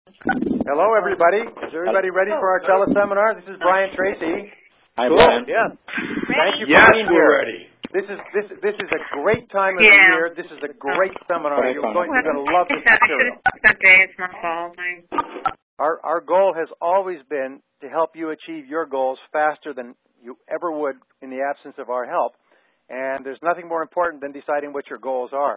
Hello, everybody. Is everybody ready for our teleseminar? This is Brian Tracy. Hi, Brian. Yeah. Thank you for being we're here. ready. This is a great time of the year. This is a great seminar. You're going to love this material. Okay, it's my fault. Our goal has always been to help you achieve your goals faster than you ever would in the absence of our help. And there's nothing more important than deciding what your goals are.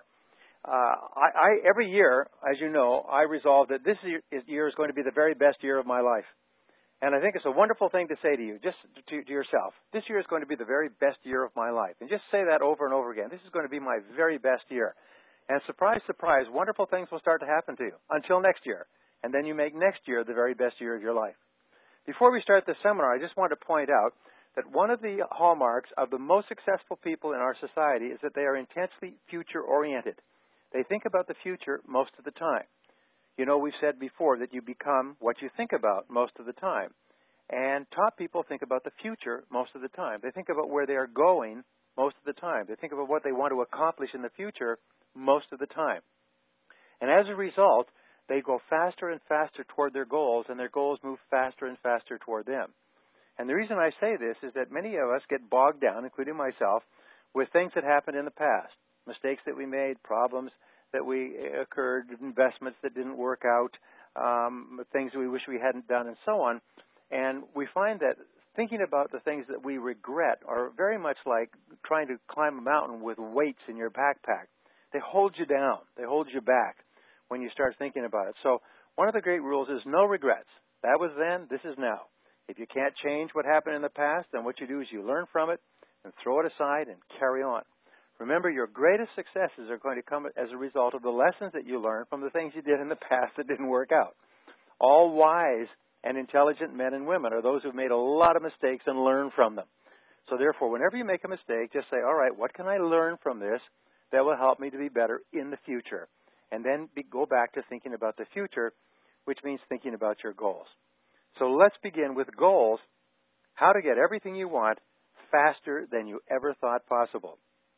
Every year, as you know, I resolve that this year is going to be the very best year of my life. And I think it's a wonderful thing to say to you, just to yourself. This year is going to be the very best year of my life. And just say that over and over again. This is going to be my very best year. And surprise, surprise, wonderful things will start to happen to you until next year. And then you make next year the very best year of your life. Before we start the seminar, I just want to point out that one of the hallmarks of the most successful people in our society is that they are intensely future-oriented. They think about the future most of the time. You know, we've said before that you become what you think about most of the time. And top people think about the future most of the time. They think about where they are going most of the time. They think about what they want to accomplish in the future most of the time. And as a result, they go faster and faster toward their goals, and their goals move faster and faster toward them. And the reason I say this is that many of us get bogged down, including myself, with things that happened in the past. Mistakes that we made, problems that we occurred, investments that didn't work out, things we wish we hadn't done, and so on. And we find that thinking about the things that we regret are very much like trying to climb a mountain with weights in your backpack. They hold you down. They hold you back when you start thinking about it. So one of the great rules is no regrets. That was then, this is now. If you can't change what happened in the past, then what you do is you learn from it and throw it aside and carry on. Remember, your greatest successes are going to come as a result of the lessons that you learned from the things you did in the past that didn't work out. All wise and intelligent men and women are those who've made a lot of mistakes and learned from them. So therefore, whenever you make a mistake, just say, all right, what can I learn from this that will help me to be better in the future? And then go back to thinking about the future, which means thinking about your goals. So let's begin with goals, how to get everything you want faster than you ever thought possible.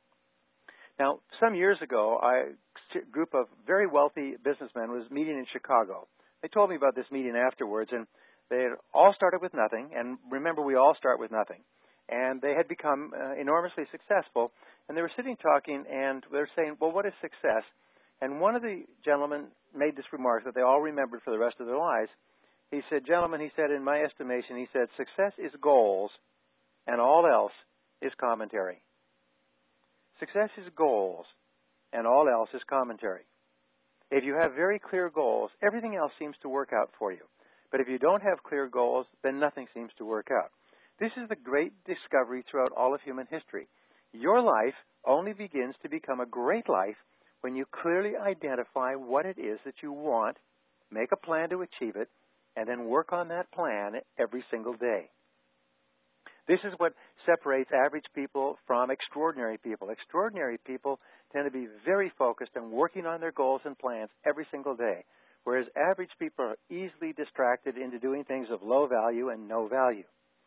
Now, some years ago, a group of very wealthy businessmen was meeting in Chicago. They told me about this meeting afterwards, and they had all started with nothing. And remember, we all start with nothing. And they had become enormously successful. And they were sitting talking, and they were saying, well, what is success? And one of the gentlemen made this remark that they all remembered for the rest of their lives. He said, gentlemen, he said, in my estimation, he said, success is goals, and all else is commentary. Success is goals, and all else is commentary. If you have very clear goals, everything else seems to work out for you. But if you don't have clear goals, then nothing seems to work out. This is the great discovery throughout all of human history. Your life only begins to become a great life when you clearly identify what it is that you want, make a plan to achieve it, and then work on that plan every single day. This is what separates average people from extraordinary people. Extraordinary people tend to be very focused on working on their goals and plans every single day, whereas average people are easily distracted into doing things of low value and no value.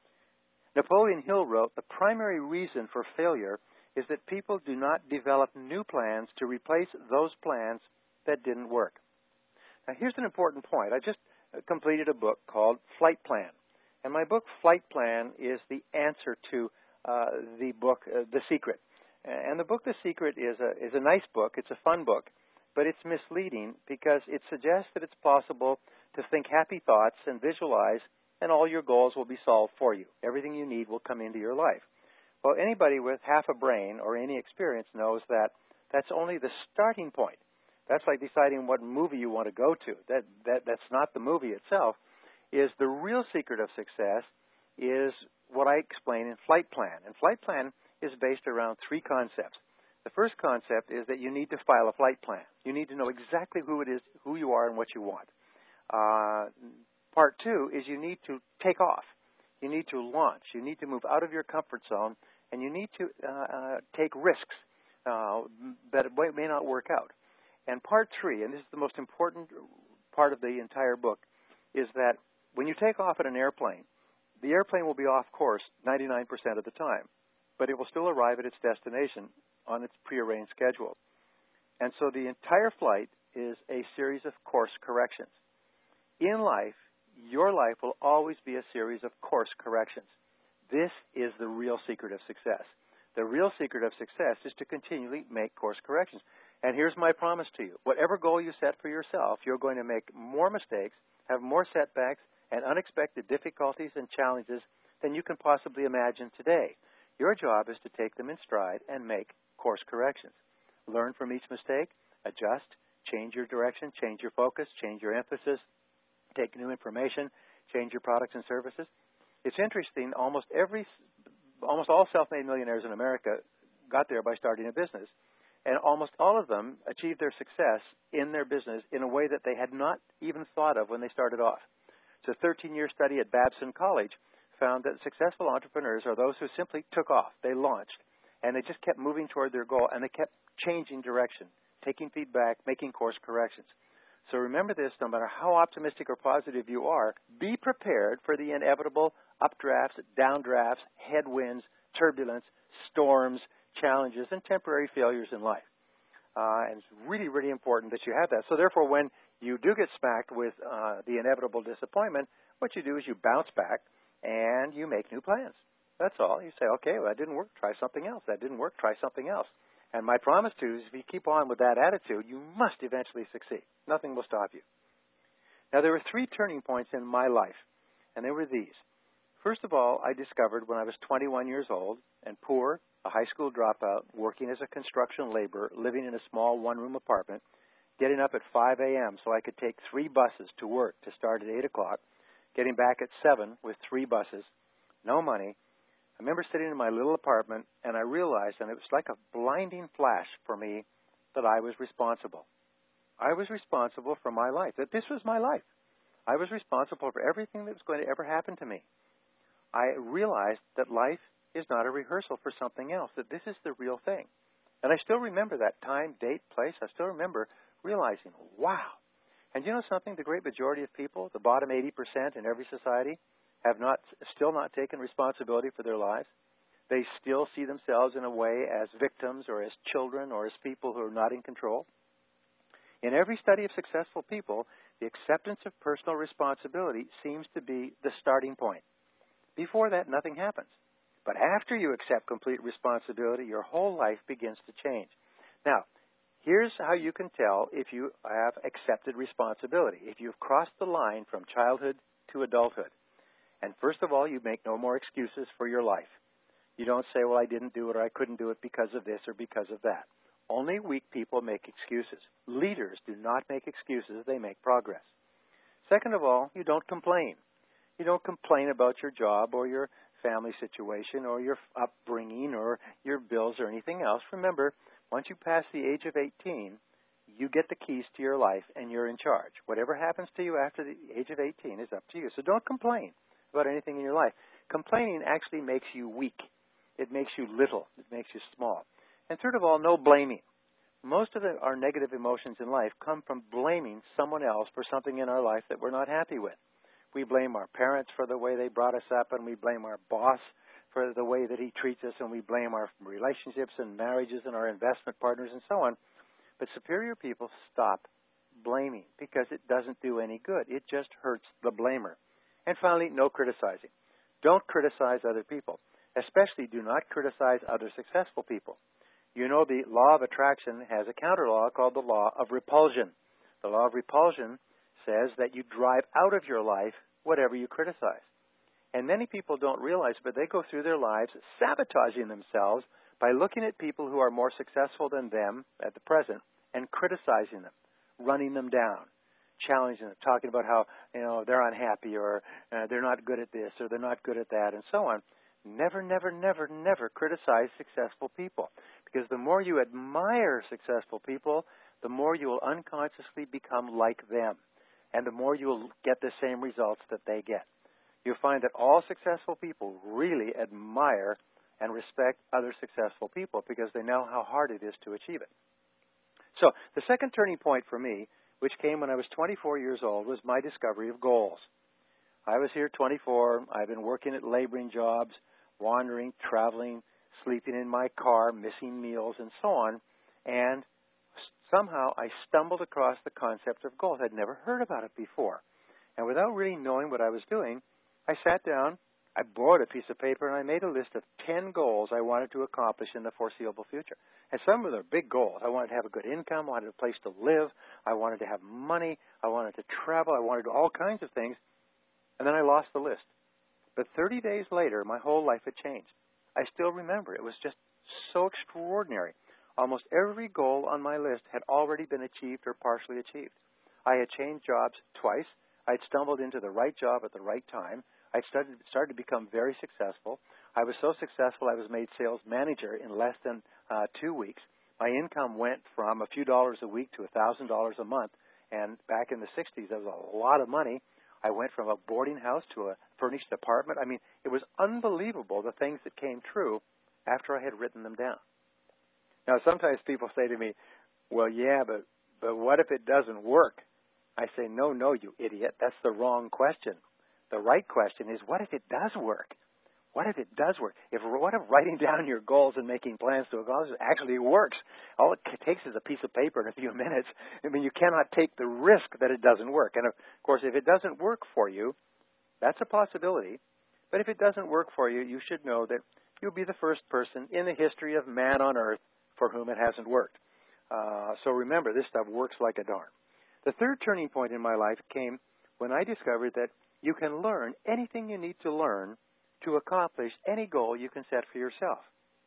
Napoleon Hill wrote, the primary reason for failure is that people do not develop new plans to replace those plans that didn't work. Now, here's an important point. I just completed a book called Flight Plan. And my book, Flight Plan, is the answer to the book, The Secret. And the book, The Secret, is a nice book. It's a fun book, but it's misleading because it suggests that it's possible to think happy thoughts and visualize, and all your goals will be solved for you. Everything you need will come into your life. Well, anybody with half a brain or any experience knows that that's only the starting point. That's like deciding what movie you want to go to. That's not the movie itself. Is the real secret of success is what I explain in Flight Plan. And Flight Plan is based around three concepts. The first concept is that you need to file a flight plan. You need to know exactly who it is, who you are, and what you want. Part two is you need to take off. You need to launch. You need to move out of your comfort zone, and you need to take risks that may not work out. And part three, and this is the most important part of the entire book, is that when you take off in an airplane, the airplane will be off course 99% of the time, but it will still arrive at its destination on its prearranged schedule. And so the entire flight is a series of course corrections. In life, your life will always be a series of course corrections. This is the real secret of success. The real secret of success is to continually make course corrections. And here's my promise to you. Whatever goal you set for yourself, you're going to make more mistakes, have more setbacks, and unexpected difficulties and challenges than you can possibly imagine today. Your job is to take them in stride and make course corrections. Learn from each mistake, adjust, change your direction, change your focus, change your emphasis, take new information, change your products and services. It's interesting, almost all self-made millionaires in America got there by starting a business. And almost all of them achieved their success in their business in a way that they had not even thought of when they started off. So a 13-year study at Babson College found that successful entrepreneurs are those who simply took off. They launched, and they just kept moving toward their goal, and they kept changing direction, taking feedback, making course corrections. So remember this, no matter how optimistic or positive you are, be prepared for the inevitable updrafts, downdrafts, headwinds, turbulence, storms, challenges, and temporary failures in life. And it's really, really important that you have that. So therefore, when you do get smacked with the inevitable disappointment, what you do is you bounce back and you make new plans. That's all. You say, okay, well, that didn't work. Try something else. That didn't work. Try something else. And my promise to you is if you keep on with that attitude, you must eventually succeed. Nothing will stop you. Now, there were 3 turning points in my life, and they were these. First of all, I discovered when I was 21 years old and poor, a high school dropout, working as a construction laborer, living in a small one-room apartment, getting up at 5 a.m. so I could take 3 buses to work to start at 8 o'clock, getting back at 7 with 3 buses, no money. I remember sitting in my little apartment, and I realized, and it was like a blinding flash for me, that I was responsible. I was responsible for my life, that this was my life. I was responsible for everything that was going to ever happen to me. I realized that life is not a rehearsal for something else, that this is the real thing. And I still remember that time, date, place. I still remember realizing, wow. And you know something? The great majority of people, the bottom 80% in every society, have still not taken responsibility for their lives. They still see themselves in a way as victims or as children or as people who are not in control. In every study of successful people, the acceptance of personal responsibility seems to be the starting point. Before that, nothing happens. But after you accept complete responsibility, your whole life begins to change. Now, here's how you can tell if you have accepted responsibility, if you've crossed the line from childhood to adulthood. And first of all, you make no more excuses for your life. You don't say, well, I didn't do it or I couldn't do it because of this or because of that. Only weak people make excuses. Leaders do not make excuses. They make progress. Second of all, you don't complain. You don't complain about your job or your family situation or your upbringing or your bills or anything else. Remember, once you pass the age of 18, you get the keys to your life and you're in charge. Whatever happens to you after the age of 18 is up to you. So don't complain about anything in your life. Complaining actually makes you weak. It makes you little. It makes you small. And third of all, no blaming. Most of our negative emotions in life come from blaming someone else for something in our life that we're not happy with. We blame our parents for the way they brought us up, and we blame our boss for the way that he treats us, and we blame our relationships and marriages and our investment partners and so on. But superior people stop blaming because it doesn't do any good. It just hurts the blamer. And finally, no criticizing. Don't criticize other people. Especially do not criticize other successful people. You know, the law of attraction has a counter law called the law of repulsion. The law of repulsion says that you drive out of your life whatever you criticize. And many people don't realize, but they go through their lives sabotaging themselves by looking at people who are more successful than them at the present and criticizing them, running them down, challenging them, talking about how, they're unhappy or they're not good at this or they're not good at that and so on. Never, never, never, never criticize successful people, because the more you admire successful people, the more you will unconsciously become like them, and the more you will get the same results that they get. You'll find that all successful people really admire and respect other successful people because they know how hard it is to achieve it. So the second turning point for me, which came when I was 24 years old, was my discovery of goals. I was here 24. I've been working at laboring jobs, wandering, traveling, sleeping in my car, missing meals, and so on. And somehow I stumbled across the concept of goals. I'd never heard about it before. without really knowing what I was doing, I sat down, I borrowed a piece of paper, and I made a list of 10 goals I wanted to accomplish in the foreseeable future. And some of them are big goals. I wanted to have a good income. I wanted a place to live. I wanted to have money. I wanted to travel. I wanted to do all kinds of things. And then I lost the list. But 30 days later, my whole life had changed. I still remember. It was just so extraordinary. Almost every goal on my list had already been achieved or partially achieved. I had changed jobs twice. I had stumbled into the right job at the right time. I started to become very successful. I was so successful I was made sales manager in less than 2 weeks. My income went from a few dollars a week to $1,000 a month. And back in the 60s, that was a lot of money. I went from a boarding house to a furnished apartment. I mean, it was unbelievable, the things that came true after I had written them down. Now, sometimes people say to me, well, yeah, but what if it doesn't work? I say, no, you idiot. That's the wrong question. The right question is, what if it does work? What if it does work? What if writing down your goals and making plans to accomplish it actually works? All it takes is a piece of paper and a few minutes. I mean, you cannot take the risk that it doesn't work. And, of course, if it doesn't work for you, that's a possibility. But if it doesn't work for you, you should know that you'll be the first person in the history of man on earth for whom it hasn't worked. So remember, this stuff works like a darn. The third turning point in my life came when I discovered that you can learn anything you need to learn to accomplish any goal you can set for yourself.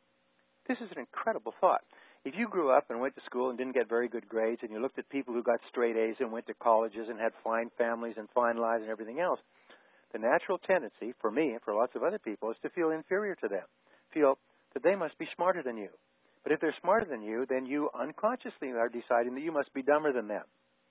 This is an incredible thought. If you grew up and went to school and didn't get very good grades, and you looked at people who got straight A's and went to colleges and had fine families and fine lives and everything else, the natural tendency, for me and for lots of other people, is to feel inferior to them, feel that they must be smarter than you. But if they're smarter than you, then you unconsciously are deciding that you must be dumber than them.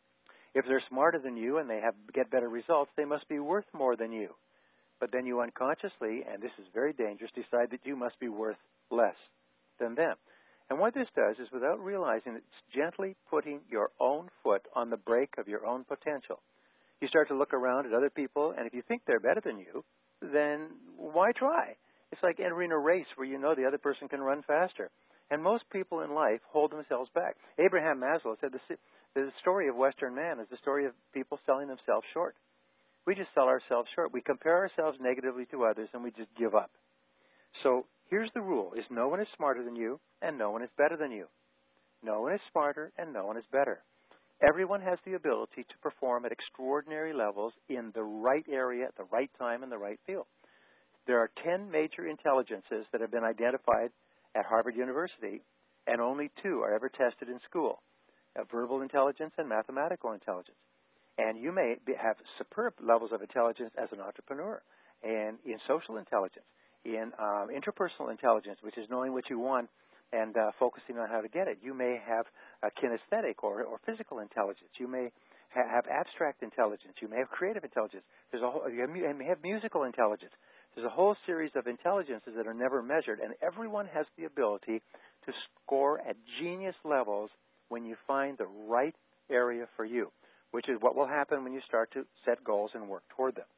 If they're smarter than you and they get better results, they must be worth more than you. But then you unconsciously, and this is very dangerous, decide that you must be worth less than them. And what this does is, without realizing, it's gently putting your own foot on the brake of your own potential. You start to look around at other people, and if you think they're better than you, then why try? It's like entering a race where you know the other person can run faster. And most people in life hold themselves back. Abraham Maslow said the story of Western man is the story of people selling themselves short. We just sell ourselves short. We compare ourselves negatively to others, and we just give up. So here's the rule, is no one is smarter than you, and no one is better than you. No one is smarter, and no one is better. Everyone has the ability to perform at extraordinary levels in the right area, at the right time, in the right field. There are 10 major intelligences that have been identified at Harvard University, and only 2 are ever tested in school, verbal intelligence and mathematical intelligence. And you may have superb levels of intelligence as an entrepreneur, and in social intelligence, in interpersonal intelligence, which is knowing what you want and focusing on how to get it. You may have kinesthetic or physical intelligence. You may have abstract intelligence. You may have creative intelligence. You may have musical intelligence. There's a whole series of intelligences that are never measured, and everyone has the ability to score at genius levels when you find the right area for you, which is what will happen when you start to set goals and work toward them.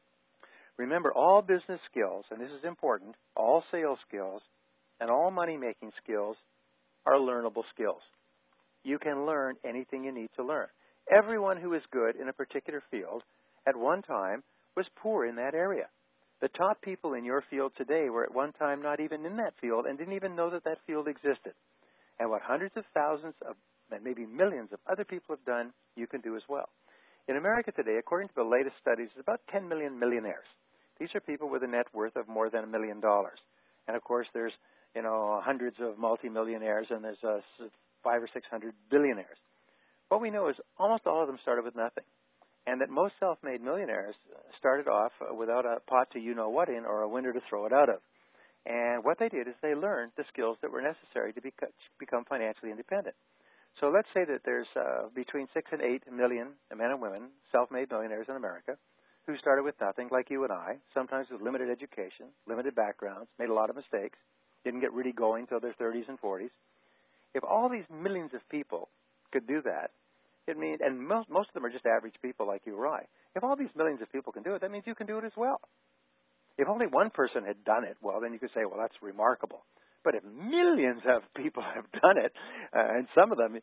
Remember, all business skills, and this is important, all sales skills, and all money-making skills are learnable skills. You can learn anything you need to learn. Everyone who is good in a particular field at one time was poor in that area. The top people in your field today were at one time not even in that field and didn't even know that that field existed. And what hundreds of thousands of, and maybe millions of other people have done, you can do as well. In America today, according to the latest studies, there's about 10 million millionaires. These are people with a net worth of more than $1 million. And of course, there's hundreds of multimillionaires, and there's 500 or 600 billionaires. What we know is almost all of them started with nothing, and that most self-made millionaires started off without a pot to you-know-what in or a window to throw it out of. And what they did is they learned the skills that were necessary to become financially independent. So let's say that there's between 6 and 8 million men and women, self-made millionaires in America, who started with nothing, like you and I, sometimes with limited education, limited backgrounds, made a lot of mistakes, didn't get really going until their 30s and 40s. If all these millions of people could do that, it means, and most of them are just average people like you or I. If all these millions of people can do it, that means you can do it as well. If only one person had done it, well, then you could say, well, that's remarkable. But if millions of people have done it, and some of them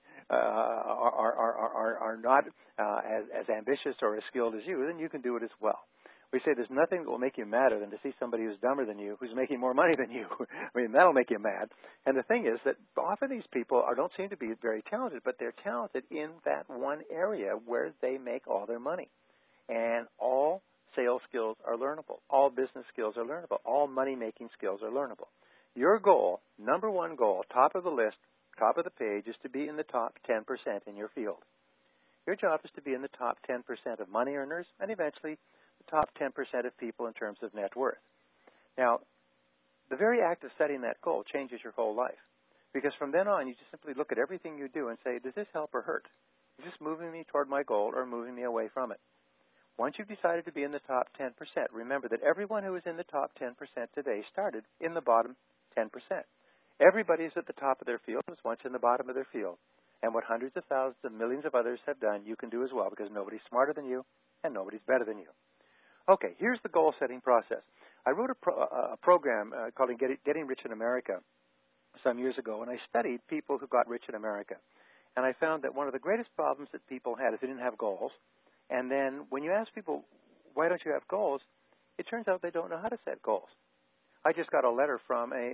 are not as ambitious or as skilled as you, then you can do it as well. We say there's nothing that will make you madder than to see somebody who's dumber than you, who's making more money than you. I mean, that'll make you mad. And the thing is that often these people don't seem to be very talented, but they're talented in that one area where they make all their money. And all sales skills are learnable. All business skills are learnable. All money-making skills are learnable. Your goal, number one goal, top of the list, top of the page, is to be in the top 10% in your field. Your job is to be in the top 10% of money earners and eventually the top 10% of people in terms of net worth. Now, the very act of setting that goal changes your whole life. Because from then on, you just simply look at everything you do and say, does this help or hurt? Is this moving me toward my goal or moving me away from it? Once you've decided to be in the top 10%, remember that everyone who is in the top 10% today started in the bottom 10%. Everybody is at the top of their field was once in the bottom of their field. And what hundreds of thousands of millions of others have done, you can do as well, because nobody's smarter than you and nobody's better than you. Okay, here's the goal-setting process. I wrote a program called Getting Rich in America some years ago, and I studied people who got rich in America. And I found that one of the greatest problems that people had is they didn't have goals. And then when you ask people, why don't you have goals, it turns out they don't know how to set goals. I just got a letter from a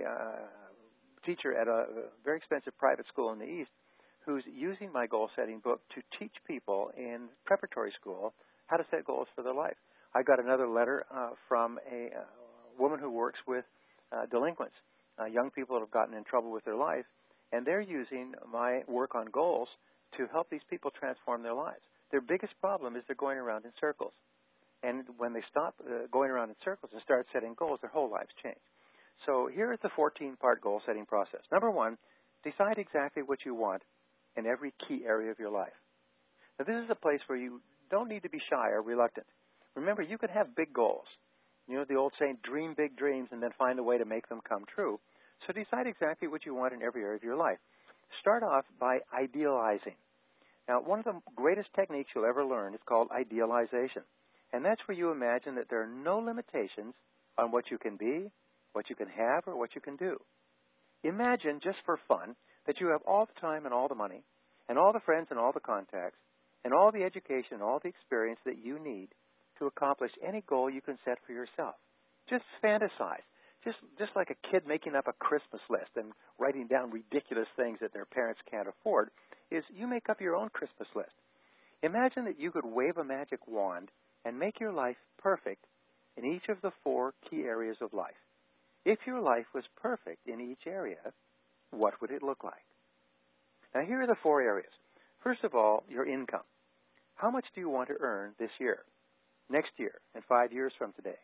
teacher at a very expensive private school in the East who's using my goal-setting book to teach people in preparatory school how to set goals for their life. I got another letter from a woman who works with delinquents, young people that have gotten in trouble with their life, and they're using my work on goals to help these people transform their lives. Their biggest problem is they're going around in circles. And when they stop going around in circles and start setting goals, their whole lives change. So here is the 14-part goal-setting process. Number one, decide exactly what you want in every key area of your life. Now, this is a place where you don't need to be shy or reluctant. Remember, you can have big goals. You know the old saying, dream big dreams and then find a way to make them come true. So decide exactly what you want in every area of your life. Start off by idealizing. Now, one of the greatest techniques you'll ever learn is called idealization. And that's where you imagine that there are no limitations on what you can be, what you can have, or what you can do. Imagine, just for fun, that you have all the time and all the money, and all the friends and all the contacts, and all the education and all the experience that you need to accomplish any goal you can set for yourself. Just fantasize. Just like a kid making up a Christmas list and writing down ridiculous things that their parents can't afford, is you make up your own Christmas list. Imagine that you could wave a magic wand and make your life perfect in each of the 4 key areas of life. If your life was perfect in each area, what would it look like? Now, here are the 4 areas. First of all, your income. How much do you want to earn this year, next year, and 5 years from today?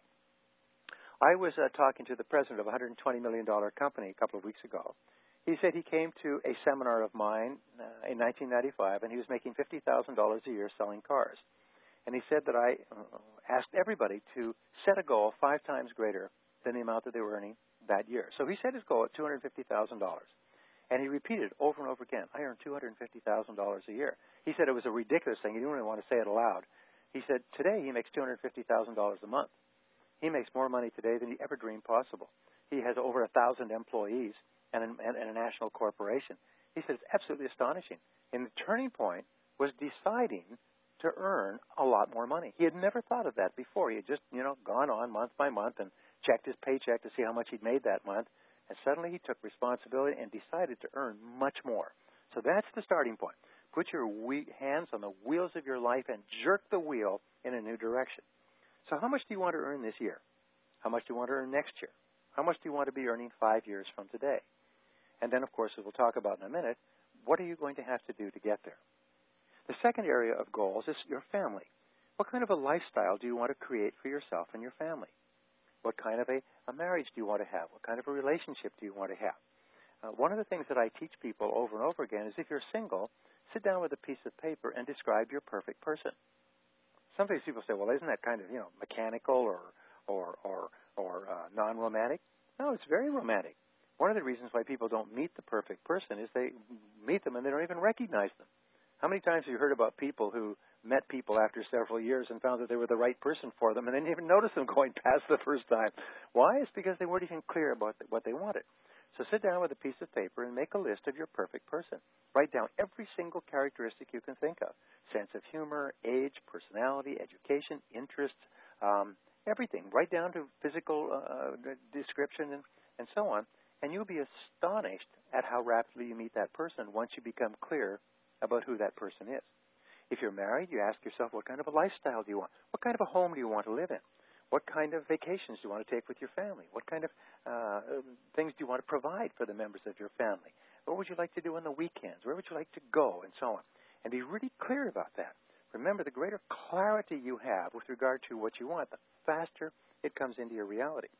I was talking to the president of a $120 million company a couple of weeks ago. He said he came to a seminar of mine in 1995, and he was making $50,000 a year selling cars. And he said that I asked everybody to set a goal 5 times greater than the amount that they were earning that year. So he set his goal at $250,000. And he repeated over and over again, I earn $250,000 a year. He said it was a ridiculous thing. He didn't even want to say it aloud. He said today he makes $250,000 a month. He makes more money today than he ever dreamed possible. He has over 1,000 employees and a national corporation. He said it's absolutely astonishing. And the turning point was deciding to earn a lot more money. He had never thought of that before. He had just, gone on month by month and checked his paycheck to see how much he'd made that month. And suddenly he took responsibility and decided to earn much more. So that's the starting point. Put your hands on the wheels of your life and jerk the wheel in a new direction. So how much do you want to earn this year? How much do you want to earn next year? How much do you want to be earning 5 years from today? And then, of course, as we'll talk about in a minute, what are you going to have to do to get there? The second area of goals is your family. What kind of a lifestyle do you want to create for yourself and your family? What kind of a marriage do you want to have? What kind of a relationship do you want to have? One of the things that I teach people over and over again is if you're single, sit down with a piece of paper and describe your perfect person. Sometimes people say, well, isn't that kind of, mechanical or non-romantic? No, it's very romantic. One of the reasons why people don't meet the perfect person is they meet them and they don't even recognize them. How many times have you heard about people who met people after several years and found that they were the right person for them and they didn't even notice them going past the first time? Why? It's because they weren't even clear about what they wanted. So sit down with a piece of paper and make a list of your perfect person. Write down every single characteristic you can think of. Sense of humor, age, personality, education, interests, everything. Right down to physical description and so on. And you'll be astonished at how rapidly you meet that person once you become clear about who that person is. If you're married, you ask yourself, what kind of a lifestyle do you want? What kind of a home do you want to live in? What kind of vacations do you want to take with your family? What kind of things do you want to provide for the members of your family? What would you like to do on the weekends? Where would you like to go? And so on. And be really clear about that. Remember, the greater clarity you have with regard to what you want, the faster it comes into your reality.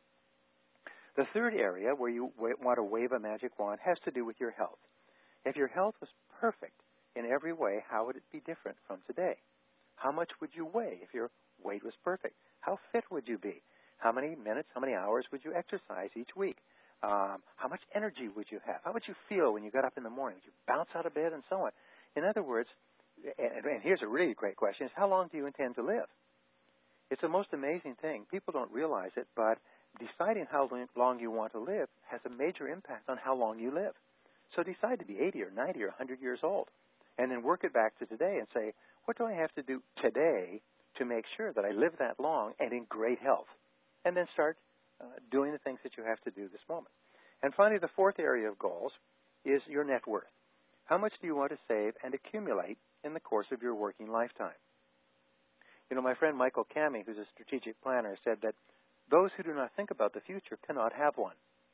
The third area where you want to wave a magic wand has to do with your health. If your health was perfect in every way, how would it be different from today? How much would you weigh if your weight was perfect? How fit would you be? How many minutes, how many hours would you exercise each week? How much energy would you have? How would you feel when you got up in the morning? Would you bounce out of bed and so on? In other words, and here's a really great question, is how long do you intend to live? It's the most amazing thing. People don't realize it, but deciding how long you want to live has a major impact on how long you live. So decide to be 80 or 90 or 100 years old, and then work it back to today and say, what do I have to do today to make sure that I live that long and in great health? And then start doing the things that you have to do this moment. And finally, the fourth area of goals is your net worth. How much do you want to save and accumulate in the course of your working lifetime? You know, my friend Michael Cammie, who's a strategic planner, said that those who do not think about the future cannot have one.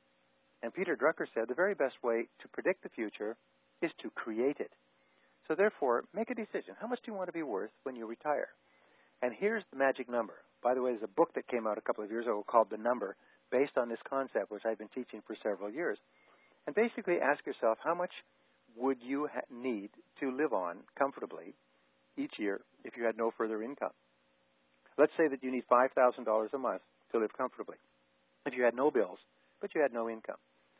And Peter Drucker said the very best way to predict the future is to create it. So therefore, make a decision. How much do you want to be worth when you retire? And here's the magic number. By the way, there's a book that came out a couple of years ago called The Number, based on this concept, which I've been teaching for several years. And basically ask yourself, how much would you need to live on comfortably each year if you had no further income? Let's say that you need $5,000 a month to live comfortably. If you had no bills, but you had no income.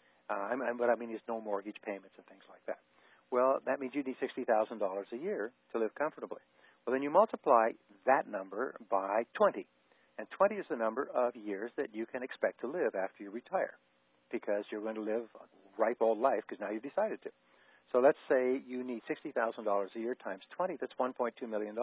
What I mean is no mortgage payments and things like that. Well, that means you need $60,000 a year to live comfortably. Well, then you multiply that number by 20. And 20 is the number of years that you can expect to live after you retire, because you're going to live a ripe old life because now you've decided to. So let's say you need $60,000 a year times 20. That's $1.2 million.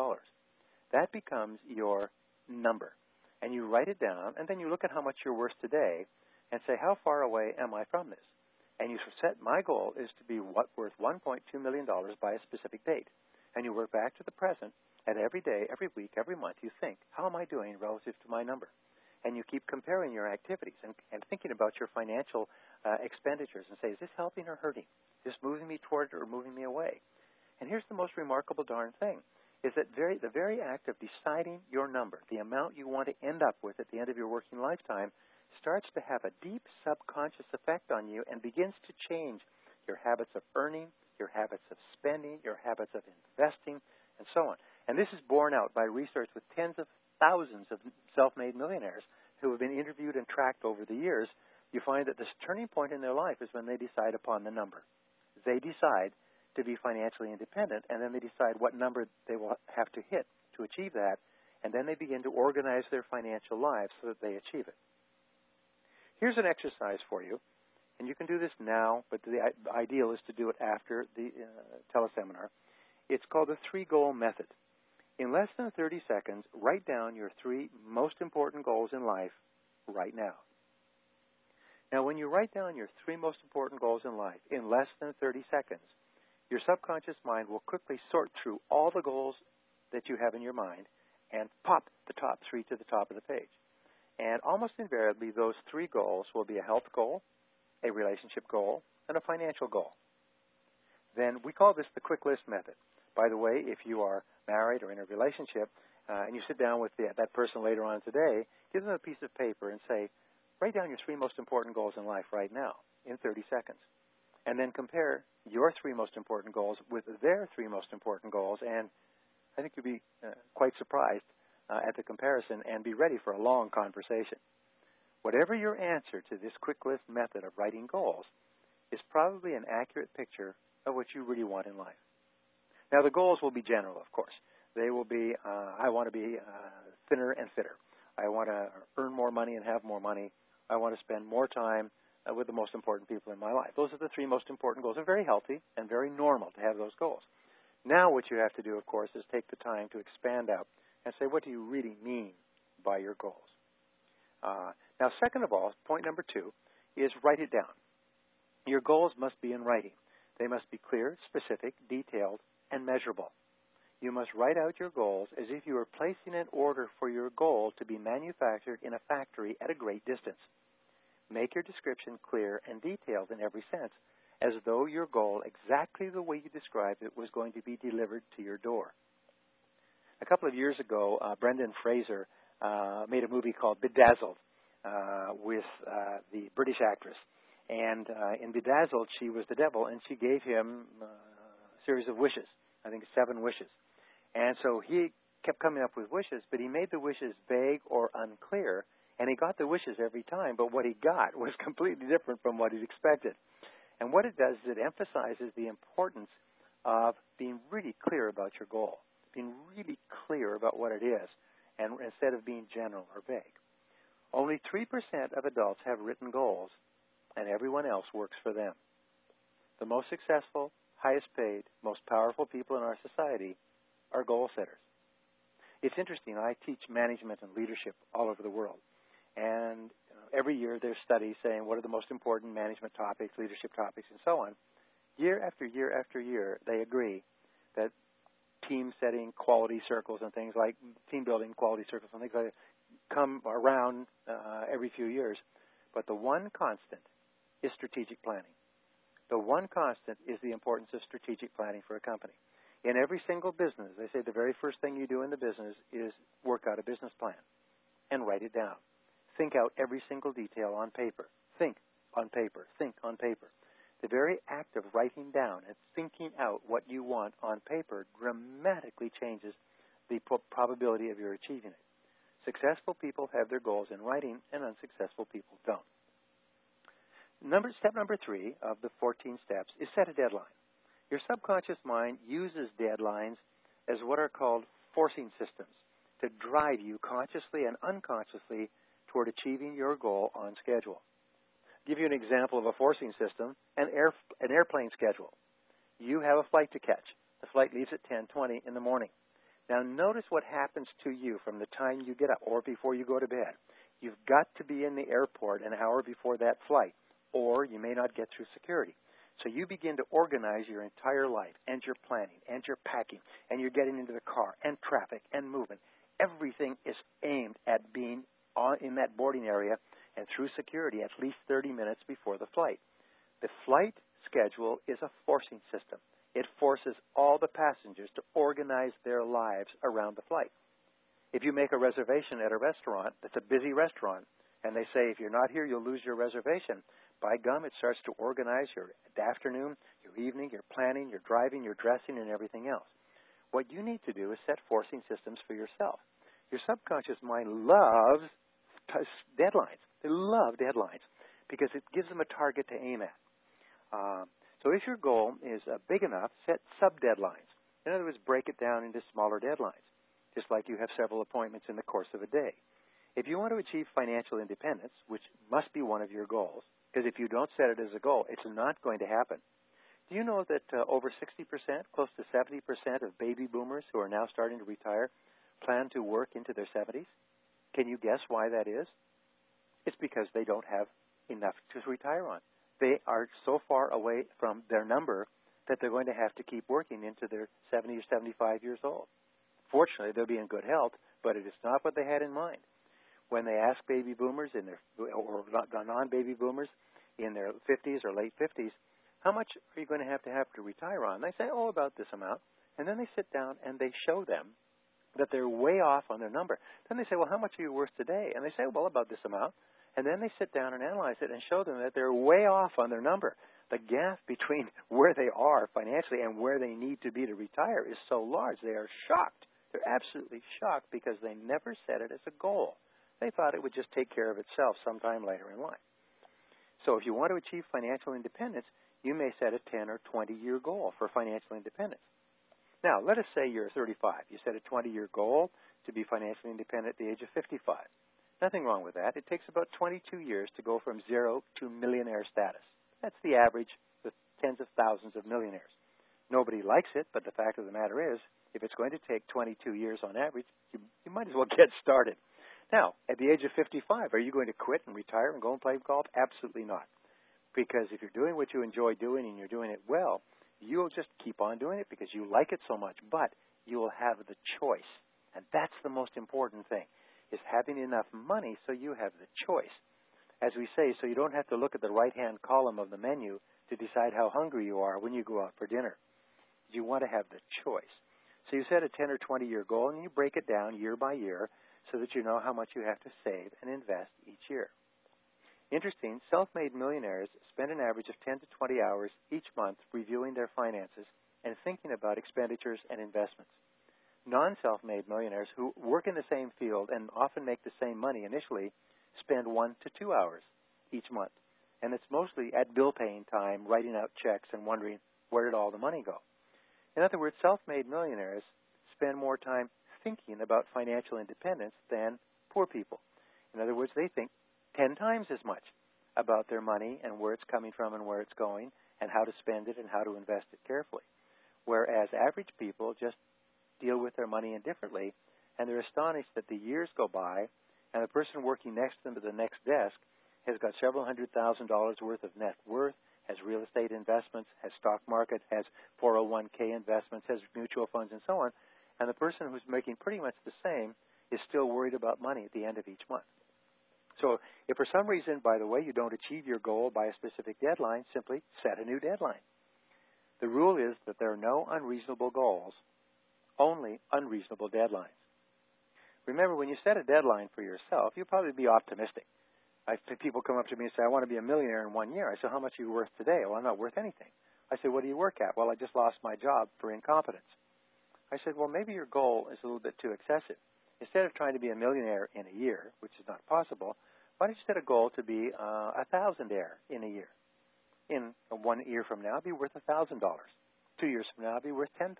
That becomes your number. And you write it down, and then you look at how much you're worth today and say, how far away am I from this? And you set, my goal is to be worth $1.2 million by a specific date. And you work back to the present, and every day, every week, every month, you think, how am I doing relative to my number? And you keep comparing your activities and thinking about your financial expenditures and say, is this helping or hurting? Is this moving me toward or moving me away? And here's the most remarkable darn thing, is that the very act of deciding your number, the amount you want to end up with at the end of your working lifetime, starts to have a deep subconscious effect on you and begins to change your habits of earning, your habits of spending, your habits of investing, and so on. And this is borne out by research with tens of thousands of self-made millionaires who have been interviewed and tracked over the years. You find that this turning point in their life is when they decide upon the number. They decide to be financially independent, and then they decide what number they will have to hit to achieve that, and then they begin to organize their financial lives so that they achieve it. Here's an exercise for you, and you can do this now, but the ideal is to do it after the teleseminar. It's called the 3-goal method. In less than 30 seconds, write down your 3 most important goals in life right now. Now, when you write down your 3 most important goals in life in less than 30 seconds, your subconscious mind will quickly sort through all the goals that you have in your mind and pop the top 3 to the top of the page. And almost invariably, those 3 goals will be a health goal, a relationship goal, and a financial goal. Then we call this the quick list method. By the way, if you are married or in a relationship and you sit down with that person later on today, give them a piece of paper and say, write down your 3 most important goals in life right now in 30 seconds. And then compare your 3 most important goals with their 3 most important goals. And I think you'll be quite surprised at the comparison and be ready for a long conversation. Whatever your answer to this quick list method of writing goals is probably an accurate picture of what you really want in life. Now, the goals will be general, of course. They will be, I want to be thinner and fitter. I want to earn more money and have more money. I want to spend more time with the most important people in my life. Those are the three most important goals. They're very healthy and very normal to have those goals. Now what you have to do, of course, is take the time to expand out and say, what do you really mean by your goals? Now, second of all, point number 2 is write it down. Your goals must be in writing. They must be clear, specific, detailed, and measurable. You must write out your goals as if you were placing an order for your goal to be manufactured in a factory at a great distance. Make your description clear and detailed in every sense, as though your goal, exactly the way you described it, was going to be delivered to your door. A couple of years ago, Brendan Fraser made a movie called Bedazzled with the British actress. And in Bedazzled, she was the devil, and she gave him a series of wishes, I think 7 wishes. And so he kept coming up with wishes, but he made the wishes vague or unclear, and he got the wishes every time, but what he got was completely different from what he'd expected. And what it does is it emphasizes the importance of being really clear about your goal, being really clear about what it is, and instead of being general or vague. Only 3% of adults have written goals, and everyone else works for them. The most successful, highest paid, most powerful people in our society are goal setters. It's interesting. I teach management and leadership all over the world. And every year there's studies saying what are the most important management topics, leadership topics, and so on. Year after year after year, they agree that team setting, quality circles, and things like team building, quality circles, and things like that come around every few years. But the one constant is strategic planning. The one constant is the importance of strategic planning for a company. In every single business, they say the very first thing you do in the business is work out a business plan and write it down. Think out every single detail on paper. Think on paper. Think on paper. The very act of writing down and thinking out what you want on paper dramatically changes the probability of your achieving it. Successful people have their goals in writing, and unsuccessful people don't. Step number 3 of the 14 steps is set a deadline. Your subconscious mind uses deadlines as what are called forcing systems to drive you consciously and unconsciously toward achieving your goal on schedule. I'll give you an example of a forcing system, an airplane schedule. You have a flight to catch. The flight leaves at 10:20 in the morning. Now notice what happens to you from the time you get up or before you go to bed. You've got to be in the airport an hour before that flight, or you may not get through security. So you begin to organize your entire life, and your planning, and your packing, and you're getting into the car, and traffic, and movement. Everything is aimed at being in that boarding area and through security at least 30 minutes before the flight. The flight schedule is a forcing system. It forces all the passengers to organize their lives around the flight. If you make a reservation at a restaurant that's a busy restaurant, and they say if you're not here, you'll lose your reservation, by gum, it starts to organize your afternoon, your evening, your planning, your driving, your dressing, and everything else. What you need to do is set forcing systems for yourself. Your subconscious mind loves deadlines. They love deadlines because it gives them a target to aim at. So if your goal is big enough, set sub-deadlines. In other words, break it down into smaller deadlines, just like you have several appointments in the course of a day. If you want to achieve financial independence, which must be one of your goals, because if you don't set it as a goal, it's not going to happen. Do you know that over 60%, close to 70% of baby boomers who are now starting to retire plan to work into their 70s? Can you guess why that is? It's because they don't have enough to retire on. They are so far away from their number that they're going to have to keep working into their 70 or 75 years old. Fortunately, they'll be in good health, but it is not what they had in mind. When they ask baby boomers or non-baby boomers in their 50s or late 50s, how much are you going to have to retire on? They say, about this amount. And then they sit down and they show them that they're way off on their number. Then they say, well, how much are you worth today? And they say, well, about this amount. And then they sit down and analyze it and show them that they're way off on their number. The gap between where they are financially and where they need to be to retire is so large. They are shocked. They're absolutely shocked because they never set it as a goal. They thought it would just take care of itself sometime later in life. So if you want to achieve financial independence, you may set a 10 or 20-year goal for financial independence. Now, let us say you're 35. You set a 20-year goal to be financially independent at the age of 55. Nothing wrong with that. It takes about 22 years to go from zero to millionaire status. That's the average with tens of thousands of millionaires. Nobody likes it, but the fact of the matter is, if it's going to take 22 years on average, you might as well get started. Now, at the age of 55, are you going to quit and retire and go and play golf? Absolutely not. Because if you're doing what you enjoy doing and you're doing it well, you'll just keep on doing it because you like it so much. But you will have the choice. And that's the most important thing, is having enough money so you have the choice. As we say, so you don't have to look at the right-hand column of the menu to decide how hungry you are when you go out for dinner. You want to have the choice. So you set a 10 or 20-year goal, and you break it down year by year so that you know how much you have to save and invest each year. Interesting, self-made millionaires spend an average of 10 to 20 hours each month reviewing their finances and thinking about expenditures and investments. Non-self-made millionaires who work in the same field and often make the same money initially spend 1 to 2 hours each month. And it's mostly at bill-paying time, writing out checks and wondering, where did all the money go? In other words, self-made millionaires spend more time thinking about financial independence than poor people. In other words, they think 10 times as much about their money and where it's coming from and where it's going and how to spend it and how to invest it carefully. Whereas average people just deal with their money indifferently, and they're astonished that the years go by and the person working next to them at the next desk has got several $100,000 worth of net worth, has real estate investments, has stock market, has 401k investments, has mutual funds, and so on. And the person who's making pretty much the same is still worried about money at the end of each month. So if for some reason, by the way, you don't achieve your goal by a specific deadline, simply set a new deadline. The rule is that there are no unreasonable goals, only unreasonable deadlines. Remember, when you set a deadline for yourself, you'll probably be optimistic. People come up to me and say, I want to be a millionaire in 1 year. I say, how much are you worth today? Well, I'm not worth anything. I say, what do you work at? Well, I just lost my job for incompetence. I said, well, maybe your goal is a little bit too excessive. Instead of trying to be a millionaire in a year, which is not possible, why don't you set a goal to be a thousandaire in a year? In 1 year from now, I'll be worth $1,000. 2 years from now, I'll be worth $10,000.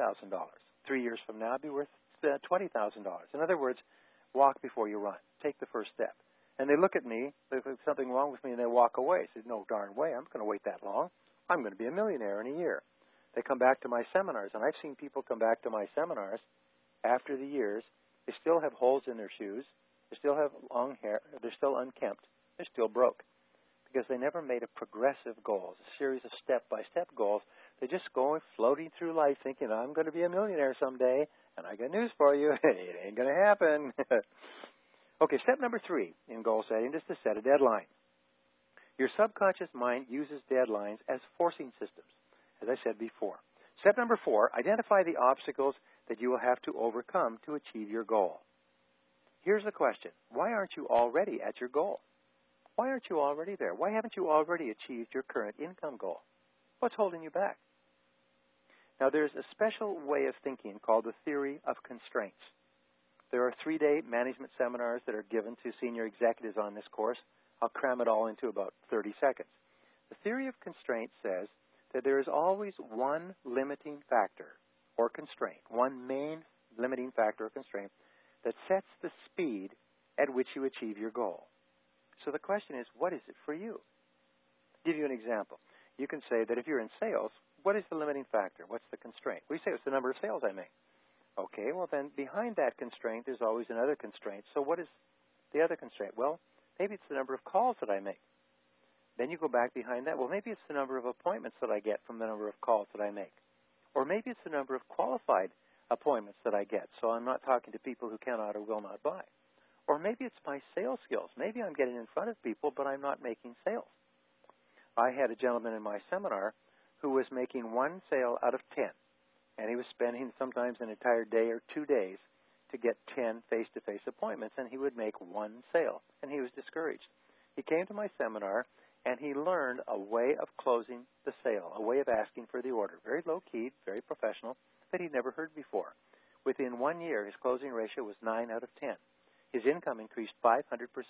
3 years from now, I'll be worth $20,000. In other words, walk before you run. Take the first step. And they look at me, there's something wrong with me, and they walk away. I said, no darn way, I'm going to wait that long. I'm going to be a millionaire in a year. They come back to my seminars, and I've seen people come back to my seminars after the years. They still have holes in their shoes. They still have long hair. They're still unkempt. They're still broke because they never made a progressive goals, a series of step-by-step goals. They just go floating through life thinking, I'm going to be a millionaire someday, and I got news for you. It ain't going to happen. Okay, step number 3 in goal setting is to set a deadline. Your subconscious mind uses deadlines as forcing systems, as I said before. Step number 4, identify the obstacles that you will have to overcome to achieve your goal. Here's the question. Why aren't you already at your goal? Why aren't you already there? Why haven't you already achieved your current income goal? What's holding you back? Now, there's a special way of thinking called the theory of constraints. There are 3-day management seminars that are given to senior executives on this course. I'll cram it all into about 30 seconds. The theory of constraints says that there is always one limiting factor or constraint, one main limiting factor or constraint that sets the speed at which you achieve your goal. So the question is, what is it for you? I'll give you an example. You can say that if you're in sales, what is the limiting factor? What's the constraint? We say it's the number of sales I make. Okay, well then behind that constraint there's always another constraint. So what is the other constraint? Well, maybe it's the number of calls that I make. Then you go back behind that. Well, maybe it's the number of appointments that I get from the number of calls that I make. Or maybe it's the number of qualified appointments that I get, so I'm not talking to people who cannot or will not buy. Or maybe it's my sales skills. Maybe I'm getting in front of people, but I'm not making sales. I had a gentleman in my seminar who was making 1 sale out of 10. And he was spending sometimes an entire day or 2 days to get 10 face-to-face appointments, and he would make 1 sale, and he was discouraged. He came to my seminar, and he learned a way of closing the sale, a way of asking for the order, very low-key, very professional, that he'd never heard before. Within 1 year, his closing ratio was 9 out of 10. His income increased 500%.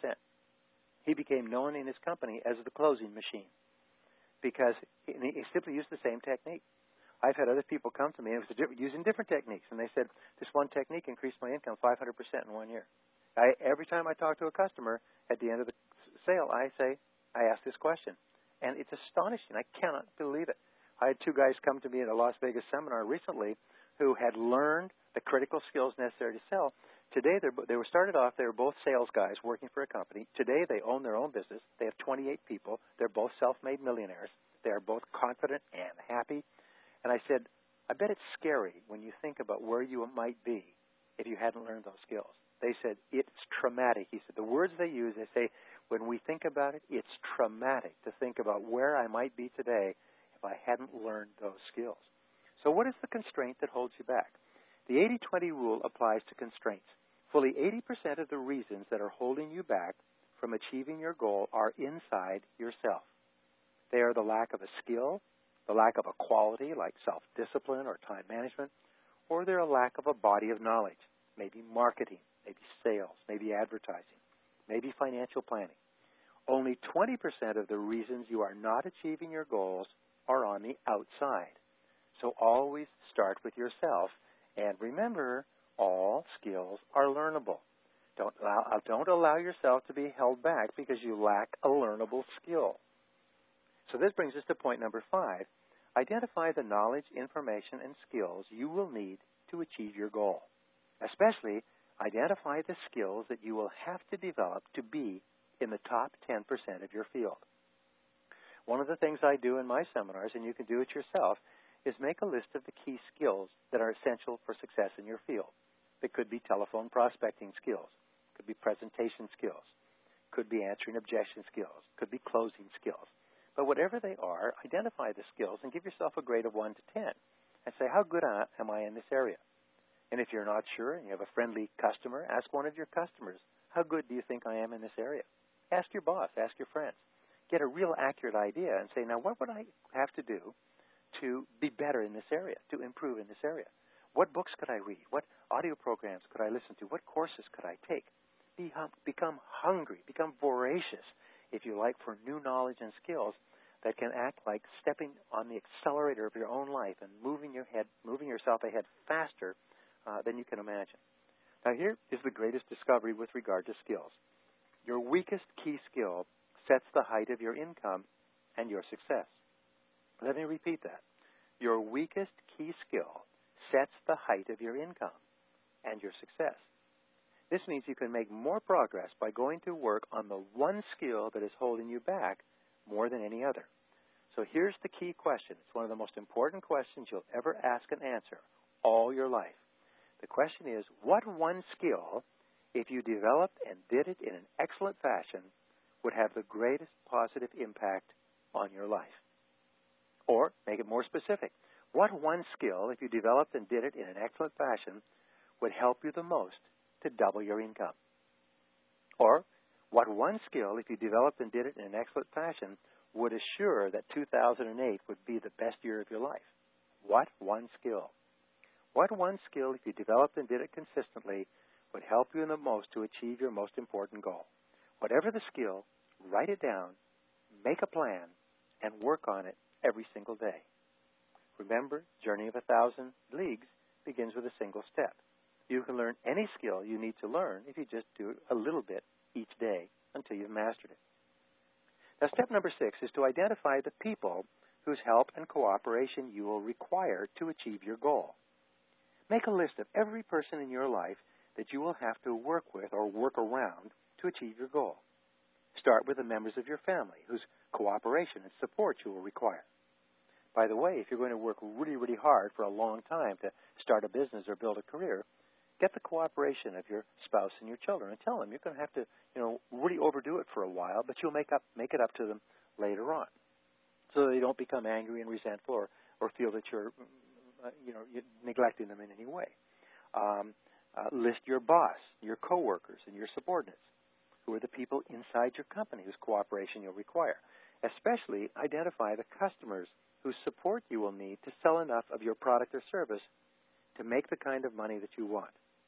He became known in his company as the closing machine because he simply used the same technique. I've had other people come to me using different techniques, and they said, this one technique increased my income 500% in 1 year. Every time I talk to a customer at the end of the sale, I ask this question. And it's astonishing. I cannot believe it. I had two guys come to me at a Las Vegas seminar recently who had learned the critical skills necessary to sell. Today, they were started off, they were both sales guys working for a company. Today, they own their own business. They have 28 people. They're both self-made millionaires. They are both confident and happy. And I said, I bet it's scary when you think about where you might be if you hadn't learned those skills. They said, it's traumatic. He said, the words they use, they say, when we think about it, it's traumatic to think about where I might be today if I hadn't learned those skills. So what is the constraint that holds you back? The 80-20 rule applies to constraints. Fully 80% of the reasons that are holding you back from achieving your goal are inside yourself. They are the lack of a skill, the lack of a quality like self-discipline or time management, or they're a lack of a body of knowledge, maybe marketing, maybe sales, maybe advertising, maybe financial planning. Only 20% of the reasons you are not achieving your goals are on the outside. So always start with yourself, and remember, all skills are learnable. Don't allow yourself to be held back because you lack a learnable skill. So this brings us to point number 5. Identify the knowledge, information, and skills you will need to achieve your goal. Especially, identify the skills that you will have to develop to be in the top 10% of your field. One of the things I do in my seminars, and you can do it yourself, is make a list of the key skills that are essential for success in your field. It could be telephone prospecting skills, could be presentation skills, could be answering objection skills, could be closing skills. But whatever they are, identify the skills and give yourself a grade of 1 to 10 and say, how good am I in this area? And if you're not sure and you have a friendly customer, ask one of your customers, how good do you think I am in this area? Ask your boss, ask your friends. Get a real accurate idea and say, now what would I have to do to be better in this area, to improve in this area? What books could I read? What audio programs could I listen to? What courses could I take? Become hungry, become voracious, if you like, for new knowledge and skills that can act like stepping on the accelerator of your own life and moving yourself ahead faster than you can imagine. Now here is the greatest discovery with regard to skills. Your weakest key skill sets the height of your income and your success. Let me repeat that. Your weakest key skill sets the height of your income and your success. This means you can make more progress by going to work on the one skill that is holding you back more than any other. So here's the key question. It's one of the most important questions you'll ever ask and answer all your life. The question is, what one skill, if you developed and did it in an excellent fashion, would have the greatest positive impact on your life? Or, make it more specific, what one skill, if you developed and did it in an excellent fashion, would help you the most to double your income? Or, what one skill, if you developed and did it in an excellent fashion, would assure that 2008 would be the best year of your life? What one skill? What one skill, if you developed and did it consistently, would help you the most to achieve your most important goal? Whatever the skill, write it down, make a plan, and work on it every single day. Remember, Journey of 1,000 Leagues begins with a single step. You can learn any skill you need to learn if you just do a little bit each day until you've mastered it. Now, step number 6 is to identify the people whose help and cooperation you will require to achieve your goal. Make a list of every person in your life that you will have to work with or work around to achieve your goal. Start with the members of your family whose cooperation and support you will require. By the way, if you're going to work really, really hard for a long time to start a business or build a career, get the cooperation of your spouse and your children and tell them you're going to have to, really overdo it for a while, but you'll make it up to them later on, so they don't become angry and resentful or feel that you're neglecting them in any way. List your boss, your coworkers, and your subordinates, who are the people inside your company whose cooperation you'll require. Especially identify the customers whose support you will need to sell enough of your product or service to make the kind of money that you want.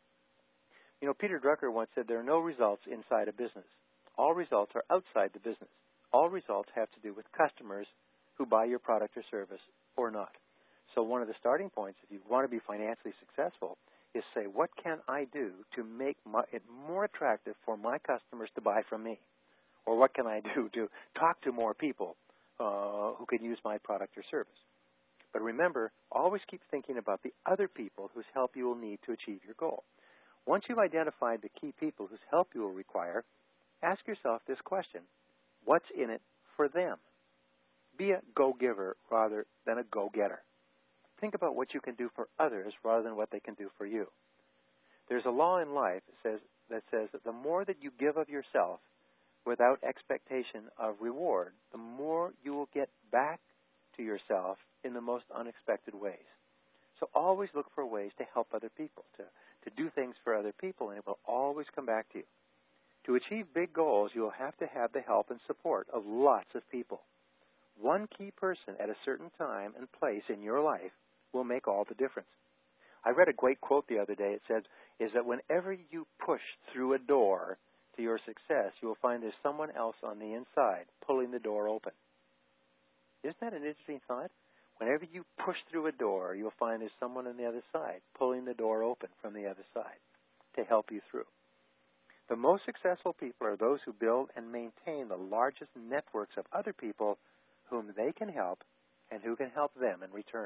Peter Drucker once said there are no results inside a business. All results are outside the business. All results have to do with customers who buy your product or service or not. So one of the starting points, if you want to be financially successful, is say, what can I do to make it more attractive for my customers to buy from me? Or what can I do to talk to more people who can use my product or service? But remember, always keep thinking about the other people whose help you will need to achieve your goal. Once you've identified the key people whose help you will require, ask yourself this question: what's in it for them? Be a go-giver rather than a go-getter. Think about what you can do for others rather than what they can do for you. There's a law in life that says that the more that you give of yourself without expectation of reward, the more you will get back to yourself in the most unexpected ways. So always look for ways to help other people, to do things for other people, and it will always come back to you. To achieve big goals, you will have to have the help and support of lots of people. One key person at a certain time and place in your life will make all the difference. I read a great quote the other day. It said, is that whenever you push through a door to your success, you will find there's someone else on the inside pulling the door open. Isn't that an interesting thought? Whenever you push through a door, you'll find there's someone on the other side pulling the door open from the other side to help you through. The most successful people are those who build and maintain the largest networks of other people whom they can help and who can help them in return.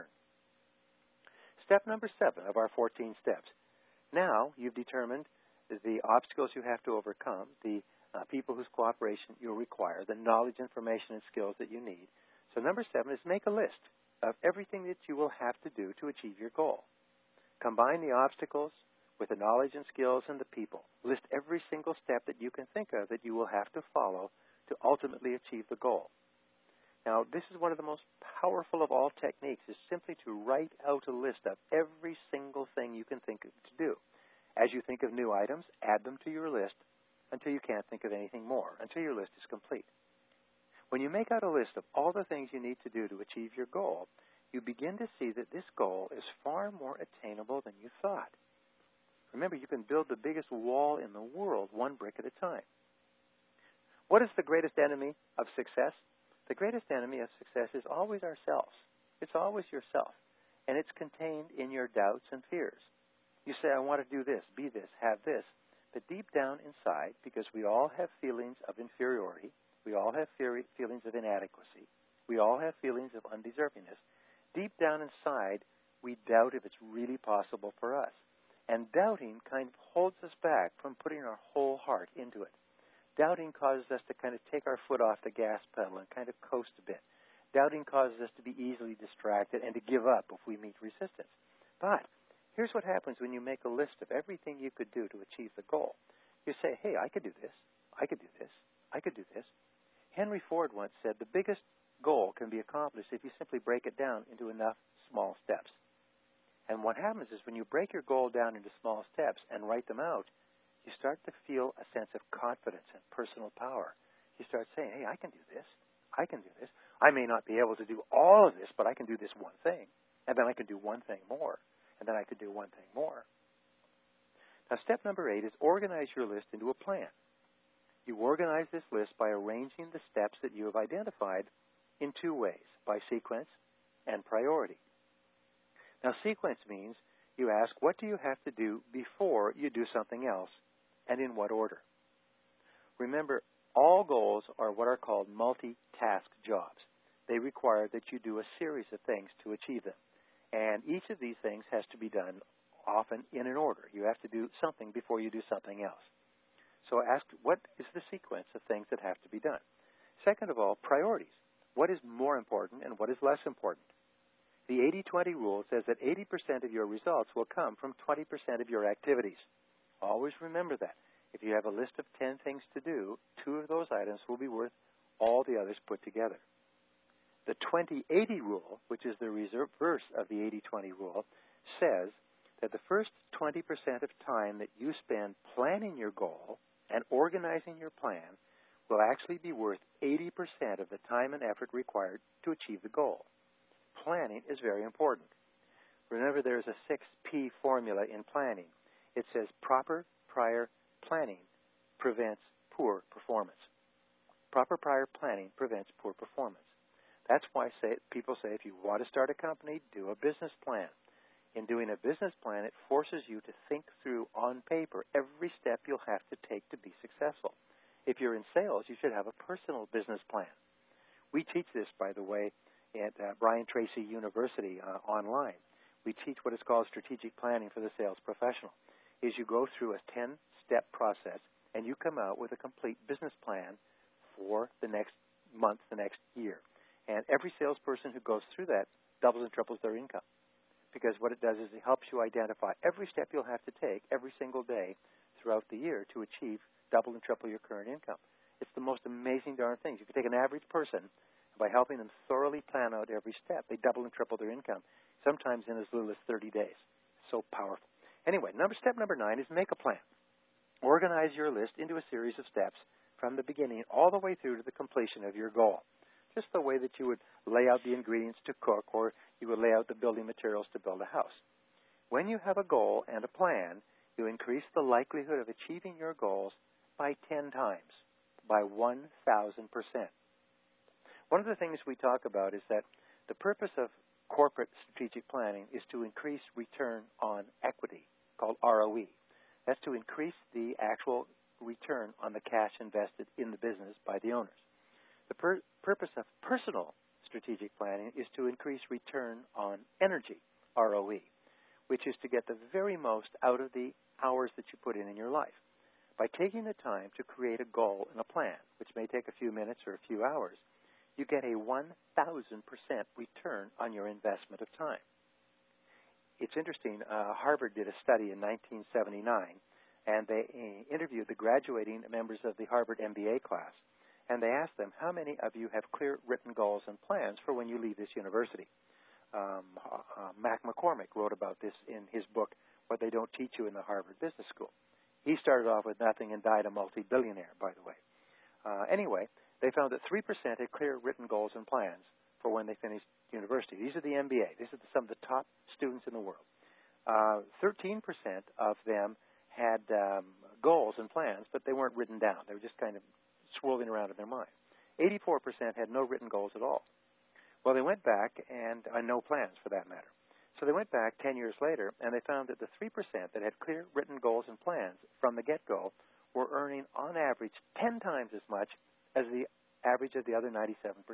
Step number 7 of our 14 steps. Now you've determined the obstacles you have to overcome, the people whose cooperation you'll require, the knowledge, information, and skills that you need. So number 7 is make a list of everything that you will have to do to achieve your goal. Combine the obstacles with the knowledge and skills and the people. List every single step that you can think of that you will have to follow to ultimately achieve the goal. Now, this is one of the most powerful of all techniques, is simply to write out a list of every single thing you can think of to do. As you think of new items, add them to your list until you can't think of anything more, until your list is complete. When you make out a list of all the things you need to do to achieve your goal, you begin to see that this goal is far more attainable than you thought. Remember, you can build the biggest wall in the world one brick at a time. What is the greatest enemy of success? The greatest enemy of success is always ourselves. It's always yourself. And it's contained in your doubts and fears. You say, I want to do this, be this, have this. But deep down inside, because we all have feelings of inferiority, we all have feelings of inadequacy, we all have feelings of undeservingness, deep down inside, we doubt if it's really possible for us. And doubting kind of holds us back from putting our whole heart into it. Doubting causes us to kind of take our foot off the gas pedal and kind of coast a bit. Doubting causes us to be easily distracted and to give up if we meet resistance. But here's what happens when you make a list of everything you could do to achieve the goal. You say, hey, I could do this, I could do this, I could do this. Henry Ford once said the biggest goal can be accomplished if you simply break it down into enough small steps. And what happens is when you break your goal down into small steps and write them out, you start to feel a sense of confidence and personal power. You start saying, hey, I can do this. I can do this. I may not be able to do all of this, but I can do this one thing. And then I can do one thing more. And then I can do one thing more. Now, step number 8 is organize your list into a plan. You organize this list by arranging the steps that you have identified in 2 ways, by sequence and priority. Now, sequence means you ask, what do you have to do before you do something else, and in what order? Remember, all goals are what are called multi-task jobs. They require that you do a series of things to achieve them. And each of these things has to be done often in an order. You have to do something before you do something else. So ask, what is the sequence of things that have to be done? Second of all, priorities. What is more important and what is less important? The 80-20 rule says that 80% of your results will come from 20% of your activities. Always remember that. If you have a list of 10 things to do, 2 of those items will be worth all the others put together. The 20-80 rule, which is the reverse of the 80-20 rule, says that the first 20% of time that you spend planning your goal and organizing your plan will actually be worth 80% of the time and effort required to achieve the goal. Planning is very important. Remember, there's a 6P formula in planning. It says proper prior planning prevents poor performance. Proper prior planning prevents poor performance. That's why people say if you want to start a company, do a business plan. In doing a business plan, it forces you to think through on paper every step you'll have to take to be successful. If you're in sales, you should have a personal business plan. We teach this, by the way, at Brian Tracy University online. We teach what is called strategic planning for the sales professional. Is you go through a 10-step process and you come out with a complete business plan for the next month, the next year. And every salesperson who goes through that doubles and triples their income. Because what it does is it helps you identify every step you'll have to take every single day throughout the year to achieve double and triple your current income. It's the most amazing darn thing. You can take an average person, and by helping them thoroughly plan out every step, they double and triple their income, sometimes in as little as 30 days. So powerful. Anyway, step number 9 is make a plan. Organize your list into a series of steps from the beginning all the way through to the completion of your goal. Just the way that you would lay out the ingredients to cook or you would lay out the building materials to build a house. When you have a goal and a plan, you increase the likelihood of achieving your goals by 10 times, by 1,000%. One of the things we talk about is that the purpose of corporate strategic planning is to increase return on equity, called ROE. That's to increase the actual return on the cash invested in the business by the owners. The purpose of personal strategic planning is to increase return on energy, ROE, which is to get the very most out of the hours that you put in your life. By taking the time to create a goal and a plan, which may take a few minutes or a few hours, you get a 1,000% return on your investment of time. It's interesting, Harvard did a study in 1979, and they interviewed the graduating members of the Harvard MBA class. And they asked them, how many of you have clear written goals and plans for when you leave this university? Mac McCormick wrote about this in his book, What They Don't Teach You in the Harvard Business School. He started off with nothing and died a multi-billionaire, by the way. Anyway, they found that 3% had clear written goals and plans for when they finished university. These are the MBA. These are some of the top students in the world. 13% of them had goals and plans, but they weren't written down. They were just kind of swirling around in their mind. 84% had no written goals at all. Well, they went back, and no plans for that matter. So they went back 10 years later, and they found that the 3% that had clear written goals and plans from the get-go were earning, on average, 10 times as much as the average of the other 97%.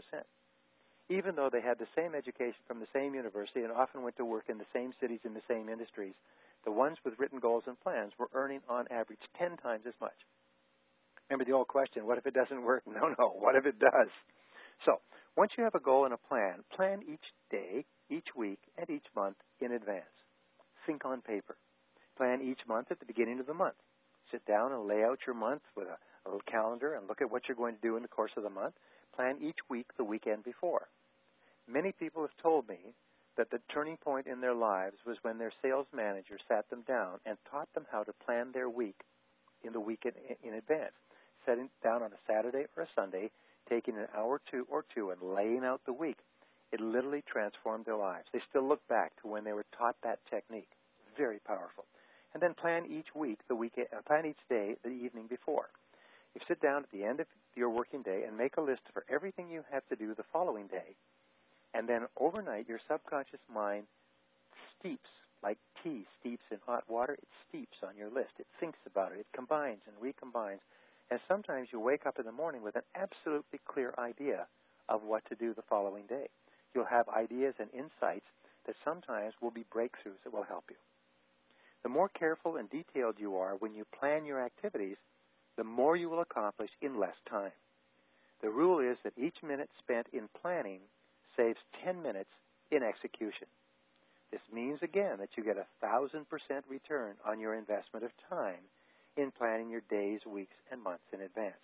Even though they had the same education from the same university and often went to work in the same cities in the same industries, the ones with written goals and plans were earning, on average, 10 times as much. Remember the old question, what if it doesn't work? No, what if it does? So, once you have a goal and a plan, plan each day, each week, and each month in advance. Think on paper. Plan each month at the beginning of the month. Sit down and lay out your month with a little calendar and look at what you're going to do in the course of the month. Plan each week the weekend before. Many people have told me that the turning point in their lives was when their sales manager sat them down and taught them how to plan their week in the week in advance. Sitting down on a Saturday or a Sunday, taking an hour or two and laying out the week. It literally transformed their lives. They still look back to when they were taught that technique. Very powerful. And then plan each week, plan each day the evening before. You sit down at the end of your working day and make a list for everything you have to do the following day. And then overnight, your subconscious mind steeps, like tea steeps in hot water. It steeps on your list. It thinks about it. It combines and recombines. And sometimes you wake up in the morning with an absolutely clear idea of what to do the following day. You'll have ideas and insights that sometimes will be breakthroughs that will help you. The more careful and detailed you are when you plan your activities, the more you will accomplish in less time. The rule is that each minute spent in planning saves 10 minutes in execution. This means, again, that you get 1,000% return on your investment of time in planning your days, weeks, and months in advance.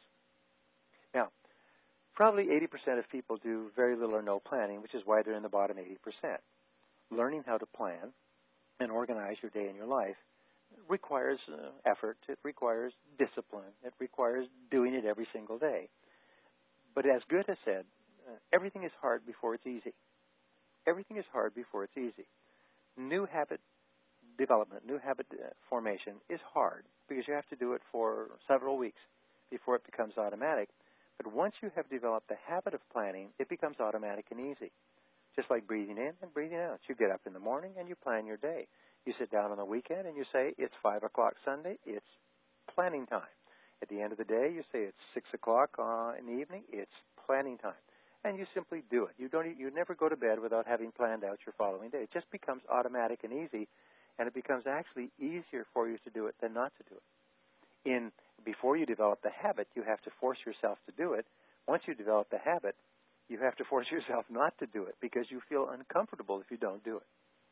Now, probably 80% of people do very little or no planning, which is why they're in the bottom 80%. Learning how to plan and organize your day and your life requires effort. It requires discipline. It requires doing it every single day. But as Goethe has said, everything is hard before it's easy. Everything is hard before it's easy. New habit development, new habit formation is hard because you have to do it for several weeks before it becomes automatic. But once you have developed the habit of planning, it becomes automatic and easy. just like breathing in and breathing out. You get up in the morning and you plan your day. You sit down on the weekend and you say, it's 5 o'clock Sunday, it's planning time. At the end of the day, you say it's 6 o'clock in the evening, it's planning time. And you simply do it. You never go to bed without having planned out your following day. It just becomes automatic and easy, and it becomes actually easier for you to do it than not to do it. Before you develop the habit, you have to force yourself to do it. Once you develop the habit, you have to force yourself not to do it because you feel uncomfortable if you don't do it.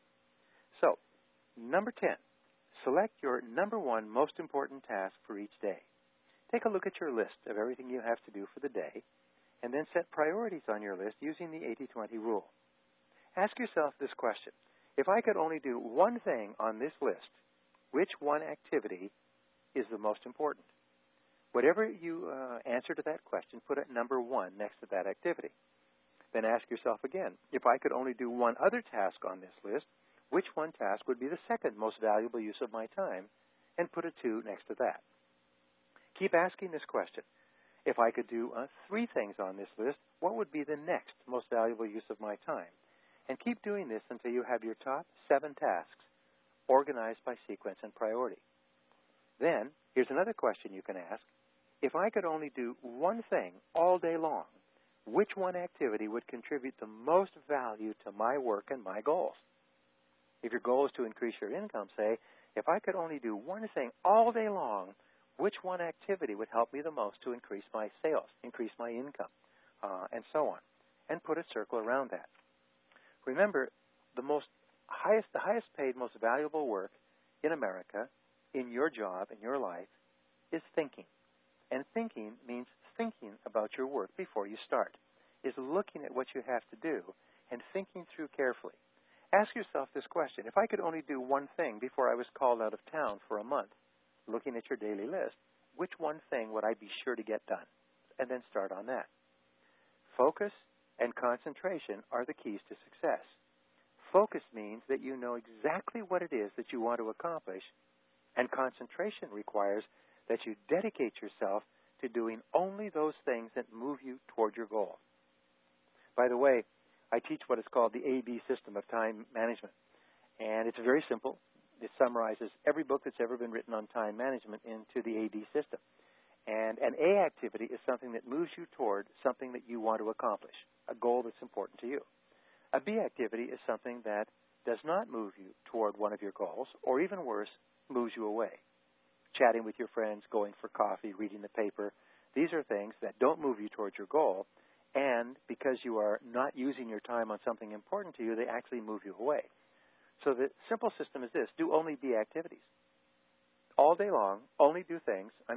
So, number 10, select your number one most important task for each day. Take a look at your list of everything you have to do for the day, and then set priorities on your list using the 80-20 rule. Ask yourself this question. If I could only do one thing on this list, which one activity is the most important? Whatever you answer to that question, put a number 1 next to that activity. Then ask yourself again, if I could only do one other task on this list, which one task would be the second most valuable use of my time? And put a 2 next to that. Keep asking this question. If I could do 3 things on this list, what would be the next most valuable use of my time? And keep doing this until you have your top 7 tasks organized by sequence and priority. Then, here's another question you can ask. If I could only do one thing all day long, which one activity would contribute the most value to my work and my goals? If your goal is to increase your income, say, if I could only do one thing all day long, which one activity would help me the most to increase my sales, increase my income, and so on, and put a circle around that. Remember, the highest paid, most valuable work in America, in your job, in your life, is thinking. And thinking means thinking about your work before you start, is looking at what you have to do and thinking through carefully. Ask yourself this question. If I could only do one thing before I was called out of town for a month, looking at your daily list, which one thing would I be sure to get done? And then start on that. Focus and concentration are the keys to success. Focus means that you know exactly what it is that you want to accomplish, and concentration requires that you dedicate yourself to doing only those things that move you toward your goal. By the way, I teach what is called the AB system of time management, and it's very simple. It summarizes every book that's ever been written on time management into the AB system. And an A activity is something that moves you toward something that you want to accomplish, a goal that's important to you. A B activity is something that does not move you toward one of your goals, or even worse, moves you away. Chatting with your friends, going for coffee, reading the paper, these are things that don't move you towards your goal, and because you are not using your time on something important to you, they actually move you away. So the simple system is this. Do only B activities. All day long, only do things. I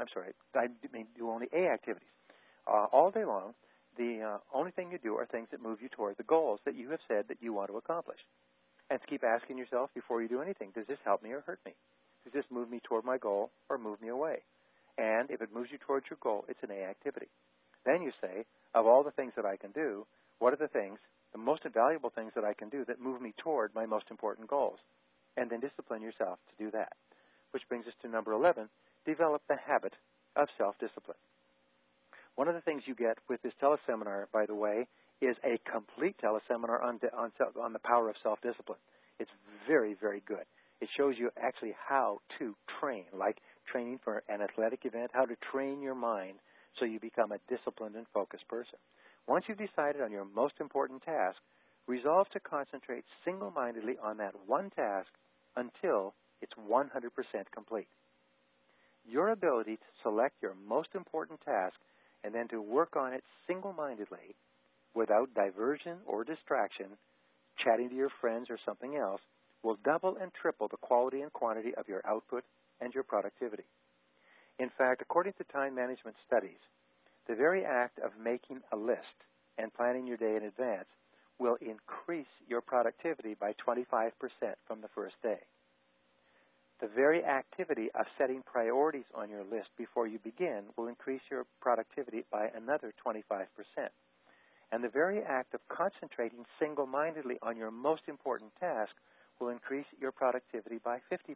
mean do only A activities. All day long, the only thing you do are things that move you toward the goals that you have said that you want to accomplish. And keep asking yourself before you do anything, does this help me or hurt me? Does this move me toward my goal or move me away? And if it moves you towards your goal, it's an A activity. Then you say, of all the things that I can do, what are the most valuable things that I can do that move me toward my most important goals? And then discipline yourself to do that. Which brings us to number 11, develop the habit of self-discipline. One of the things you get with this teleseminar, by the way, is a complete teleseminar on the power of self-discipline. It's very, very good. It shows you actually how to train, like training for an athletic event, how to train your mind so you become a disciplined and focused person. Once you've decided on your most important task, resolve to concentrate single-mindedly on that one task until it's 100% complete. Your ability to select your most important task and then to work on it single-mindedly without diversion or distraction, chatting to your friends or something else, will double and triple the quality and quantity of your output and your productivity. In fact, according to time management studies, the very act of making a list and planning your day in advance will increase your productivity by 25% from the first day. The very activity of setting priorities on your list before you begin will increase your productivity by another 25%. And the very act of concentrating single-mindedly on your most important task will increase your productivity by 50%.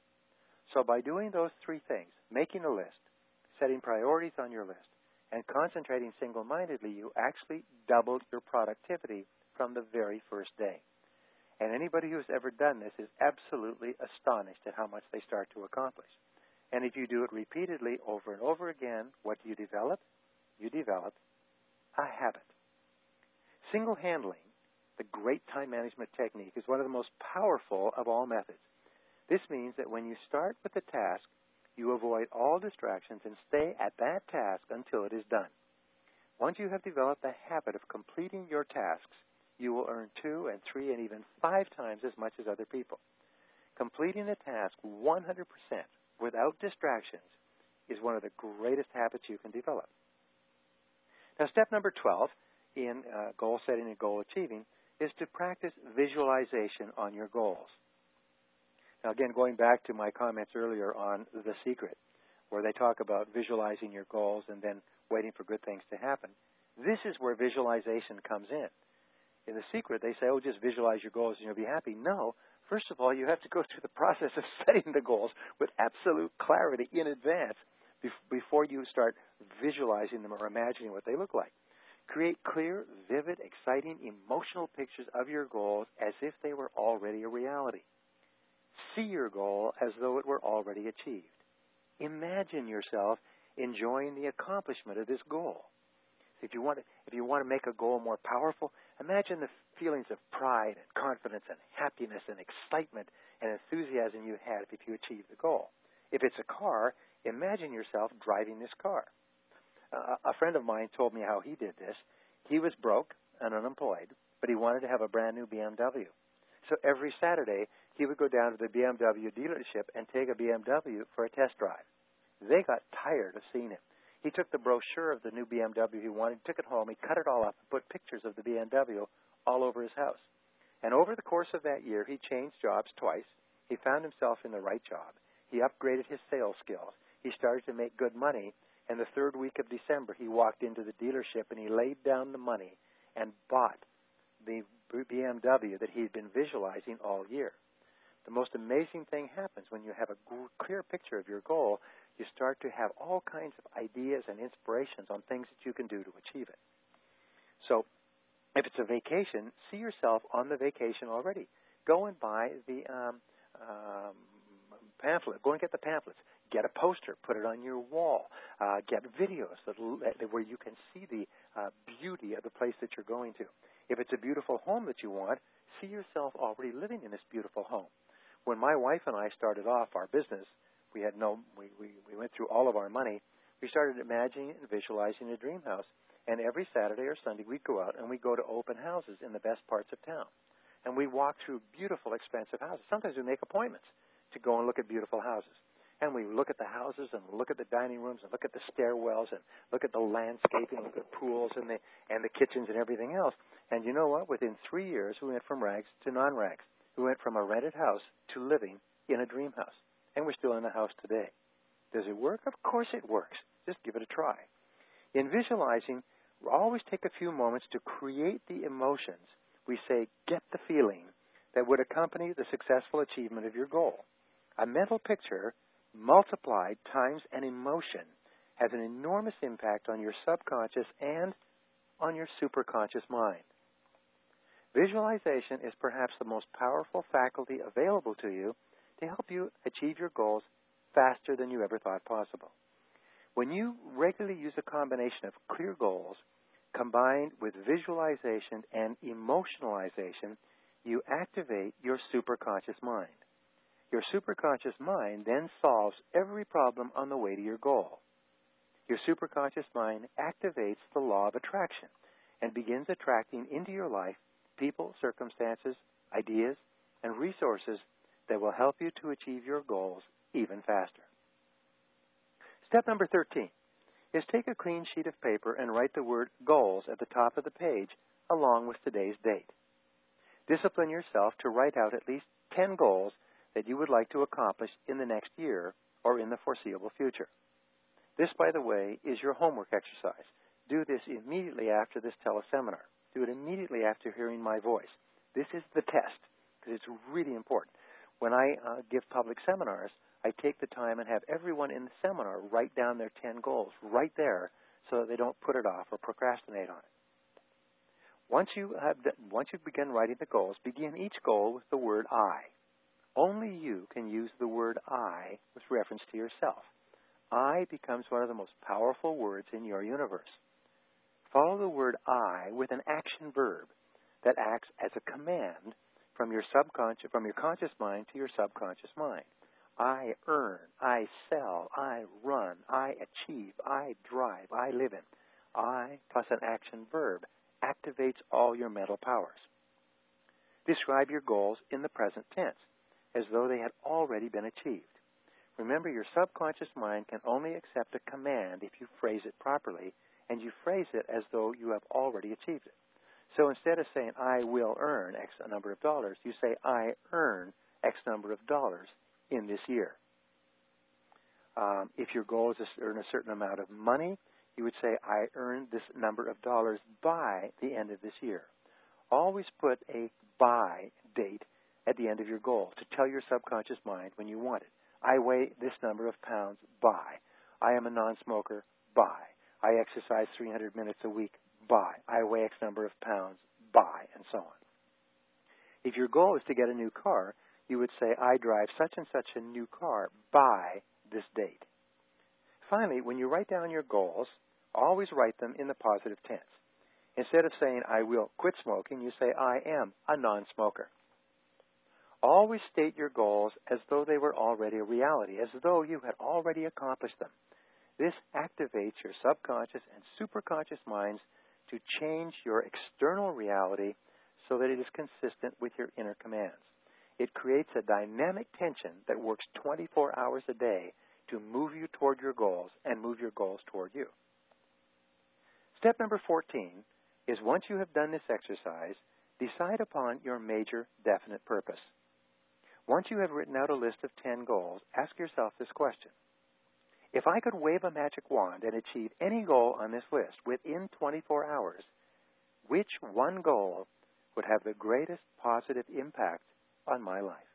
So by doing those 3 things, making a list, setting priorities on your list, and concentrating single-mindedly, you actually doubled your productivity from the very first day. And anybody who's ever done this is absolutely astonished at how much they start to accomplish. And if you do it repeatedly over and over again, what do you develop? You develop a habit. Single-handling, the great time management technique, is one of the most powerful of all methods. This means that when you start with the task, you avoid all distractions and stay at that task until it is done. Once you have developed the habit of completing your tasks, you will earn 2 and 3 and even 5 times as much as other people. Completing a task 100% without distractions is one of the greatest habits you can develop. Now, step number 12 in goal setting and goal achieving is to practice visualization on your goals. Now, again, going back to my comments earlier on The Secret, where they talk about visualizing your goals and then waiting for good things to happen, this is where visualization comes in. In The Secret, they say, oh, just visualize your goals and you'll be happy. No. First of all, you have to go through the process of setting the goals with absolute clarity in advance before you start visualizing them or imagining what they look like. Create clear, vivid, exciting, emotional pictures of your goals as if they were already a reality. See your goal as though it were already achieved. Imagine yourself enjoying the accomplishment of this goal. If you want to make a goal more powerful, imagine the feelings of pride and confidence and happiness and excitement and enthusiasm you had if you achieved the goal. If it's a car, imagine yourself driving this car. A friend of mine told me how he did this. He was broke and unemployed, but he wanted to have a brand new BMW. So every Saturday, he would go down to the BMW dealership and take a BMW for a test drive. They got tired of seeing him. He took the brochure of the new BMW he wanted, took it home, he cut it all up, and put pictures of the BMW all over his house. And over the course of that year, he changed jobs twice. He found himself in the right job. He upgraded his sales skills. He started to make good money. And the third week of December, he walked into the dealership and he laid down the money and bought the BMW that he had been visualizing all year. The most amazing thing happens when you have a clear picture of your goal. You start to have all kinds of ideas and inspirations on things that you can do to achieve it. So if it's a vacation, see yourself on the vacation already. Go and buy the pamphlet. Go and get the pamphlets. Get a poster. Put it on your wall. Get videos where you can see the beauty of the place that you're going to. If it's a beautiful home that you want, see yourself already living in this beautiful home. When my wife and I started off our business, we went through all of our money. We started imagining and visualizing a dream house. And every Saturday or Sunday, we'd go out and we'd go to open houses in the best parts of town. And we walk through beautiful, expensive houses. Sometimes we make appointments to go and look at beautiful houses. And we look at the houses and look at the dining rooms and look at the stairwells and look at the landscaping, look at pools and the kitchens and everything else. And you know what? Within 3 years, we went from rags to non-rags. We went from a rented house to living in a dream house. And we're still in the house today. Does it work? Of course it works. Just give it a try. In visualizing, we always take a few moments to create the emotions. We say, get the feeling that would accompany the successful achievement of your goal. A mental picture multiplied times an emotion has an enormous impact on your subconscious and on your superconscious mind. Visualization is perhaps the most powerful faculty available to you to help you achieve your goals faster than you ever thought possible. When you regularly use a combination of clear goals combined with visualization and emotionalization, you activate your superconscious mind. Your superconscious mind then solves every problem on the way to your goal. Your superconscious mind activates the law of attraction and begins attracting into your life people, circumstances, ideas, and resources that will help you to achieve your goals even faster. Step number 13 is take a clean sheet of paper and write the word goals at the top of the page along with today's date. Discipline yourself to write out at least 10 goals that you would like to accomplish in the next year or in the foreseeable future. This, by the way, is your homework exercise. Do this immediately after this teleseminar. Do it immediately after hearing my voice. This is the test because it's really important. When I give public seminars, I take the time and have everyone in the seminar write down their 10 goals right there so that they don't put it off or procrastinate on it. Once you begin writing the goals, begin each goal with the word I. Only you can use the word I with reference to yourself. I becomes one of the most powerful words in your universe. Follow the word I with an action verb that acts as a command from your conscious mind to your subconscious mind. I earn, I sell, I run, I achieve, I drive, I live in. I plus an action verb activates all your mental powers. Describe your goals in the present tense, as though they had already been achieved. Remember, your subconscious mind can only accept a command if you phrase it properly, and you phrase it as though you have already achieved it. So instead of saying, I will earn X number of dollars, you say, I earn X number of dollars in this year. If your goal is to earn a certain amount of money, you would say, I earn this number of dollars by the end of this year. Always put a by date at the end of your goal to tell your subconscious mind when you want it. I weigh this number of pounds by. I am a non-smoker by. I exercise 300 minutes a week by. I weigh X number of pounds by, and so on. If your goal is to get a new car, you would say, I drive such and such a new car by this date. Finally, when you write down your goals, always write them in the positive tense. Instead of saying, I will quit smoking, you say, I am a non-smoker. Always state your goals as though they were already a reality, as though you had already accomplished them. This activates your subconscious and superconscious minds to change your external reality so that it is consistent with your inner commands. It creates a dynamic tension that works 24 hours a day to move you toward your goals and move your goals toward you. Step number 14 is, once you have done this exercise, decide upon your major definite purpose. Once you have written out a list of 10 goals, ask yourself this question. If I could wave a magic wand and achieve any goal on this list within 24 hours, which one goal would have the greatest positive impact on my life?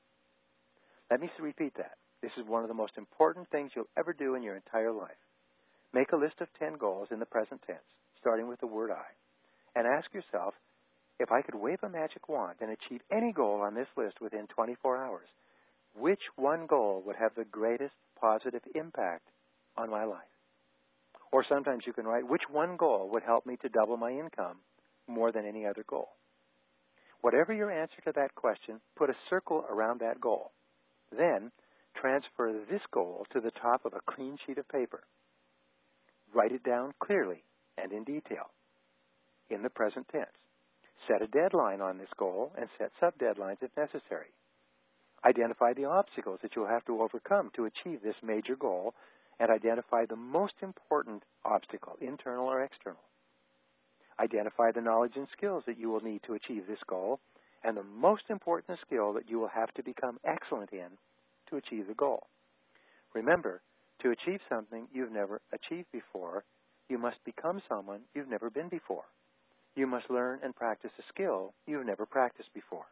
Let me repeat that. This is one of the most important things you'll ever do in your entire life. Make a list of 10 goals in the present tense, starting with the word I, and ask yourself, if I could wave a magic wand and achieve any goal on this list within 24 hours, which one goal would have the greatest positive impact on my life? Or sometimes you can write, which one goal would help me to double my income more than any other goal? Whatever your answer to that question, put a circle around that goal. Then, transfer this goal to the top of a clean sheet of paper. Write it down clearly and in detail in the present tense. Set a deadline on this goal and set sub-deadlines if necessary. Identify the obstacles that you'll have to overcome to achieve this major goal, and identify the most important obstacle, internal or external. Identify the knowledge and skills that you will need to achieve this goal, and the most important skill that you will have to become excellent in to achieve the goal. Remember, to achieve something you've never achieved before, you must become someone you've never been before. You must learn and practice a skill you've never practiced before.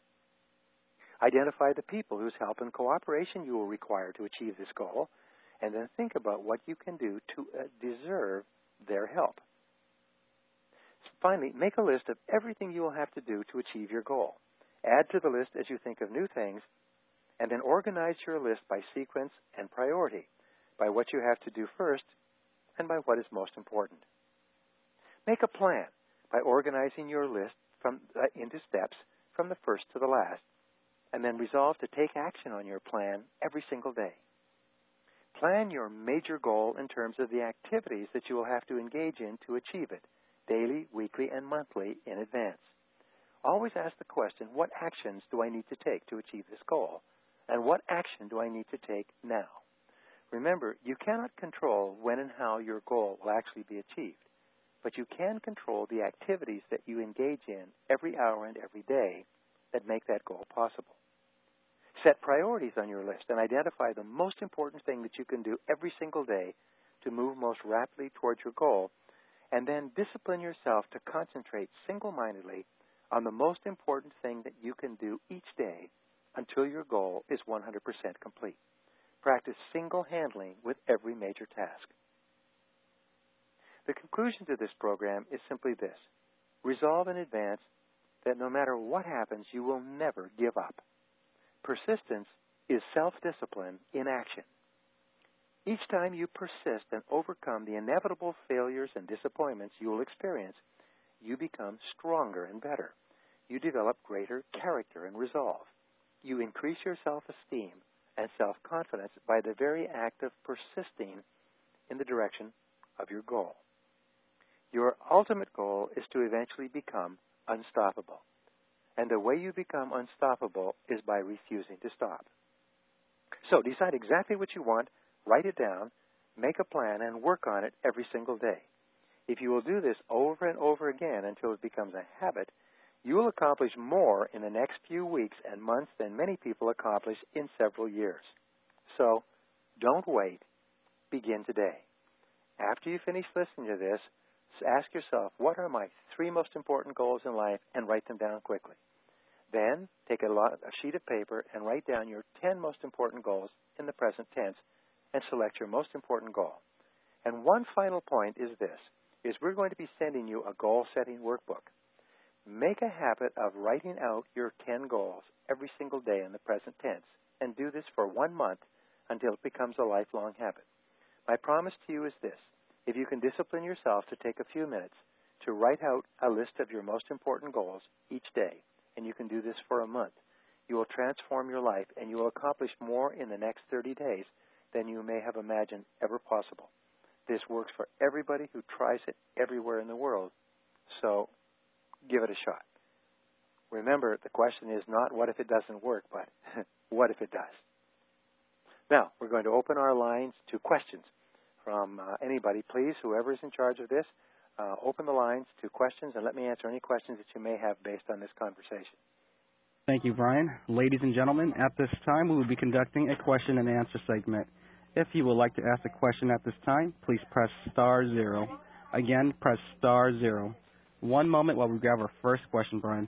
Identify the people whose help and cooperation you will require to achieve this goal, and then think about what you can do to deserve their help. Finally, make a list of everything you will have to do to achieve your goal. Add to the list as you think of new things, and then organize your list by sequence and priority, by what you have to do first and by what is most important. Make a plan by organizing your list into steps from the first to the last, and then resolve to take action on your plan every single day. Plan your major goal in terms of the activities that you will have to engage in to achieve it, daily, weekly, and monthly in advance. Always ask the question, what actions do I need to take to achieve this goal? And what action do I need to take now? Remember, you cannot control when and how your goal will actually be achieved, but you can control the activities that you engage in every hour and every day that make that goal possible. Set priorities on your list and identify the most important thing that you can do every single day to move most rapidly towards your goal, and then discipline yourself to concentrate single-mindedly on the most important thing that you can do each day until your goal is 100% complete. Practice single-handling with every major task. The conclusion to this program is simply this. Resolve in advance that no matter what happens, you will never give up. Persistence is self-discipline in action. Each time you persist and overcome the inevitable failures and disappointments you will experience, you become stronger and better. You develop greater character and resolve. You increase your self-esteem and self-confidence by the very act of persisting in the direction of your goal. Your ultimate goal is to eventually become unstoppable. And the way you become unstoppable is by refusing to stop. So decide exactly what you want, write it down, make a plan, and work on it every single day. If you will do this over and over again until it becomes a habit, you will accomplish more in the next few weeks and months than many people accomplish in several years. So don't wait. Begin today. After you finish listening to this, ask yourself, what are my 3 most important goals in life, and write them down quickly. Then take a sheet of paper and write down your 10 most important goals in the present tense and select your most important goal. And one final point is this, is we're going to be sending you a goal-setting workbook. Make a habit of writing out your 10 goals every single day in the present tense, and do this for 1 month until it becomes a lifelong habit. My promise to you is this. If you can discipline yourself to take a few minutes to write out a list of your most important goals each day, and you can do this for a month, you will transform your life and you will accomplish more in the next 30 days than you may have imagined ever possible. This works for everybody who tries it everywhere in the world, so give it a shot. Remember, the question is not what if it doesn't work, but what if it does? Now, we're going to open our lines to questions from anybody. Please, whoever is in charge of this, open the lines to questions and let me answer any questions that you may have based on this conversation. Thank you, Brian. Ladies and gentlemen, at this time we will be conducting a question and answer segment. If you would like to ask a question at this time, please press *0. Again, press *0. One moment while we grab our first question, Brian.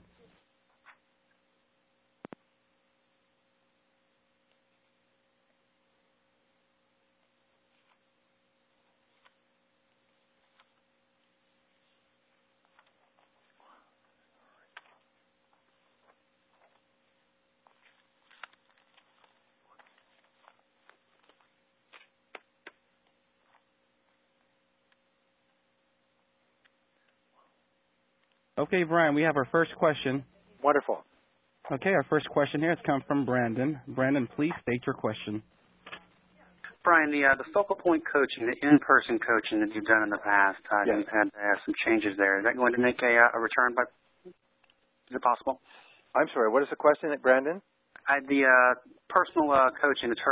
Okay, Brian, we have our first question. Wonderful. Okay, our first question here has come from Brandon. Brandon, please state your question. Brian, the focal point coaching, the in-person coaching that you've done in the past, yes. You've had some changes there. Is that going to make a return? Is it possible? I'm sorry, what is the question, Brandon? The personal coaching, the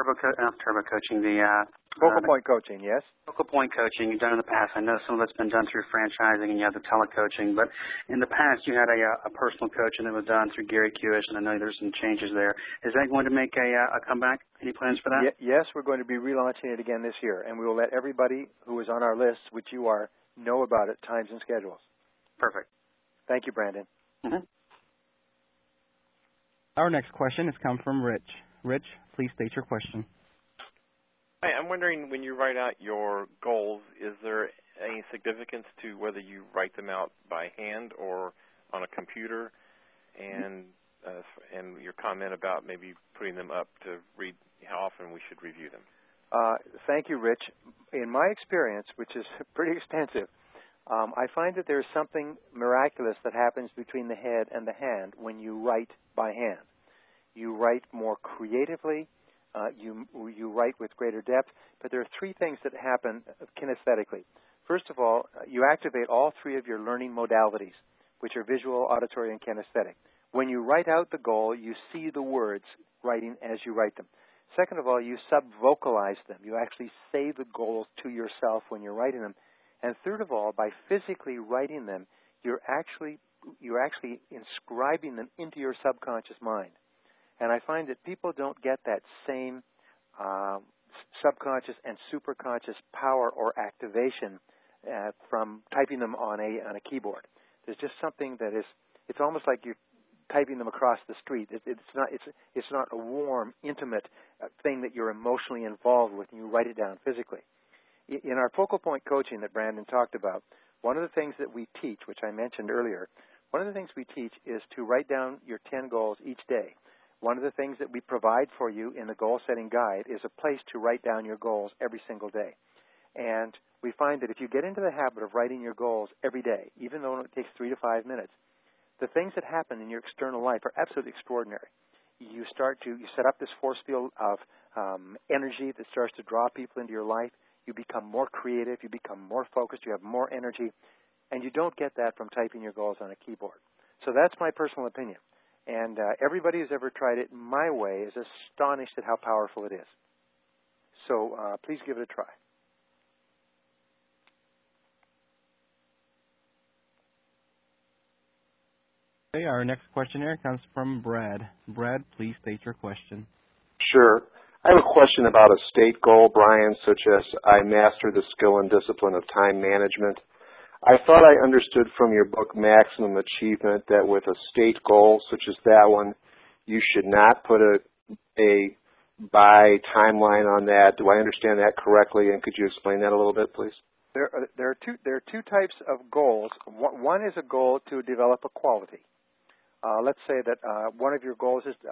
focal point coaching, yes. Focal point coaching you've done in the past. I know some of it's been done through franchising and you have the telecoaching, but in the past you had a personal coaching that was done through Gary Kewish, and I know there's some changes there. Is that going to make a comeback? Any plans for that? Yes, we're going to be relaunching it again this year, and we will let everybody who is on our list, which you are, know about it, times and schedules. Perfect. Thank you, Brandon. Mm-hmm. Our next question has come from Rich. Rich, please state your question. Hi, I'm wondering, when you write out your goals, is there any significance to whether you write them out by hand or on a computer? And your comment about maybe putting them up to read how often we should review them. Thank you, Rich. In my experience, which is pretty extensive, I find that there's something miraculous that happens between the head and the hand when you write by hand. You write more creatively. You write with greater depth. But there are 3 things that happen kinesthetically. First of all, you activate all 3 of your learning modalities, which are visual, auditory, and kinesthetic. When you write out the goal, you see the words writing as you write them. Second of all, you sub-vocalize them. You actually say the goals to yourself when you're writing them. And third of all, by physically writing them, you're actually inscribing them into your subconscious mind. And I find that people don't get that same subconscious and superconscious power or activation from typing them on a keyboard. There's just something that is, it's almost like you're typing them across the street. It's not a warm, intimate thing that you're emotionally involved with, and you write it down physically. in our focal point coaching that Brandon talked about, one of the things that we teach, which I mentioned earlier, one of the things we teach is to write down your 10 goals each day. One of the things that we provide for you in the goal-setting guide is a place to write down your goals every single day. And we find that if you get into the habit of writing your goals every day, even though it takes 3 to 5 minutes, the things that happen in your external life are absolutely extraordinary. You set up this force field of energy that starts to draw people into your life. You become more creative. You become more focused. You have more energy. And you don't get that from typing your goals on a keyboard. So that's my personal opinion. And everybody who's ever tried it my way is astonished at how powerful it is. So please give it a try. Okay, our next question here comes from Brad. Brad, please state your question. Sure. I have a question about a state goal, Brian, such as I master the skill and discipline of time management. I thought I understood from your book, Maximum Achievement, that with a state goal such as that one, you should not put a by timeline on that. Do I understand that correctly? And could you explain that a little bit, please? There are two types of goals. One is a goal to develop a quality. Let's say that one of your goals is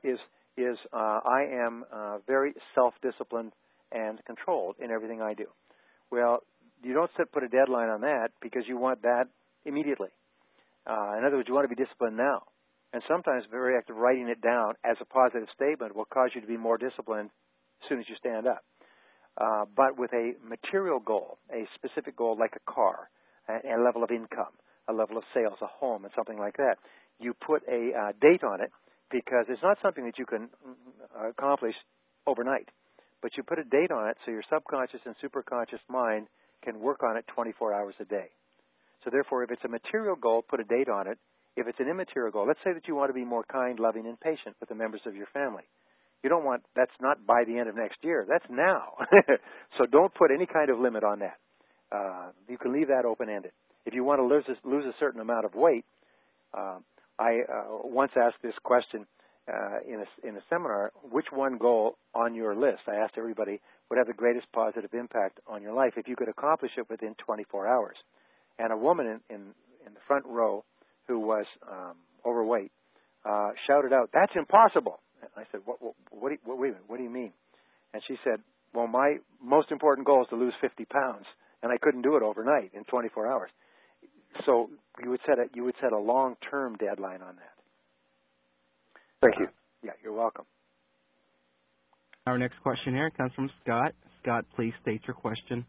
I am very self-disciplined and controlled in everything I do. Well, you don't put a deadline on that because you want that immediately. In other words, you want to be disciplined now. And sometimes the very act of writing it down as a positive statement will cause you to be more disciplined as soon as you stand up. But with a material goal, a specific goal like a car, a level of income, a level of sales, a home, and something like that, you put a date on it because it's not something that you can accomplish overnight. But you put a date on it so your subconscious and superconscious mind can work on it 24 hours a day. So therefore, if it's a material goal, put a date on it. If it's an immaterial goal, let's say that you want to be more kind, loving, and patient with the members of your family. You don't want, that's not by the end of next year. That's now. So don't put any kind of limit on that. You can leave that open-ended. If you want to lose a certain amount of weight, I once asked this question in a seminar, which one goal on your list, I asked everybody, would have the greatest positive impact on your life if you could accomplish it within 24 hours. And a woman in the front row who was overweight shouted out, "That's impossible." And I said, wait a minute, what do you mean? And she said, well, my most important goal is to lose 50 pounds, and I couldn't do it overnight in 24 hours. So you would set a long-term deadline on that. Thank you. Yeah, you're welcome. Our next question here comes from Scott. Scott, please state your question.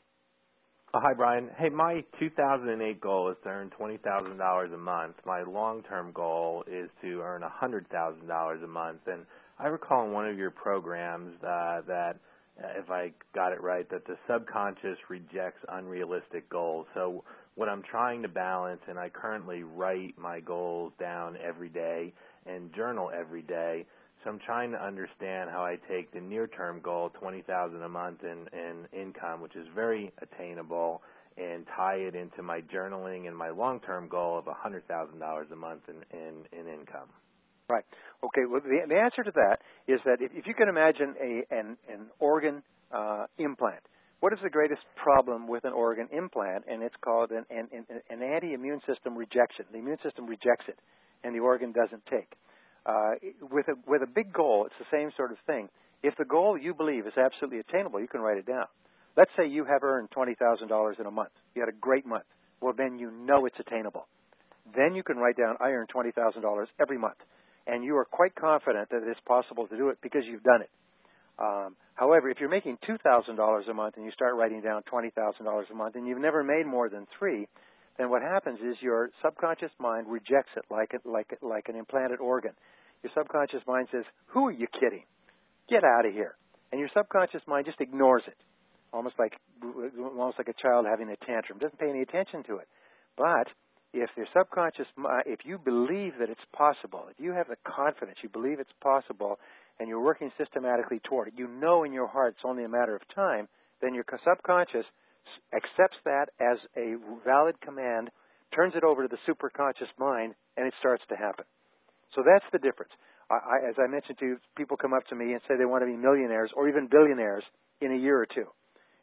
Hi, Brian. Hey, my 2008 goal is to earn $20,000 a month. My long-term goal is to earn $100,000 a month. And I recall in one of your programs that, if I got it right, that the subconscious rejects unrealistic goals. So what I'm trying to balance, and I currently write my goals down every day and journal every day, so I'm trying to understand how I take the near-term goal, $20,000 a month in income, which is very attainable, and tie it into my journaling and my long-term goal of $100,000 a month in income. Right. Okay. Well, the answer to that is that if you can imagine an organ implant, what is the greatest problem with an organ implant? And it's called an anti-immune system rejection. The immune system rejects it, and the organ doesn't take. With a big goal, it's the same sort of thing. If the goal you believe is absolutely attainable, you can write it down. Let's say you have earned $20,000 in a month. You had a great month. Well, then you know it's attainable. Then you can write down, I earn $20,000 every month. And you are quite confident that it's possible to do it because you've done it. However, if you're making $2,000 a month and you start writing down $20,000 a month and you've never made more than $3,000, then what happens is your subconscious mind rejects it like an implanted organ. Your subconscious mind says, who are you kidding? Get out of here. And your subconscious mind just ignores it, almost like a child having a tantrum. Doesn't pay any attention to it. But if your subconscious mind, if you believe that it's possible, if you have the confidence, you believe it's possible, and you're working systematically toward it, you know in your heart it's only a matter of time, then your subconscious accepts that as a valid command, turns it over to the superconscious mind, and it starts to happen. So that's the difference. As I mentioned to you, people come up to me and say they want to be millionaires or even billionaires in a year or two.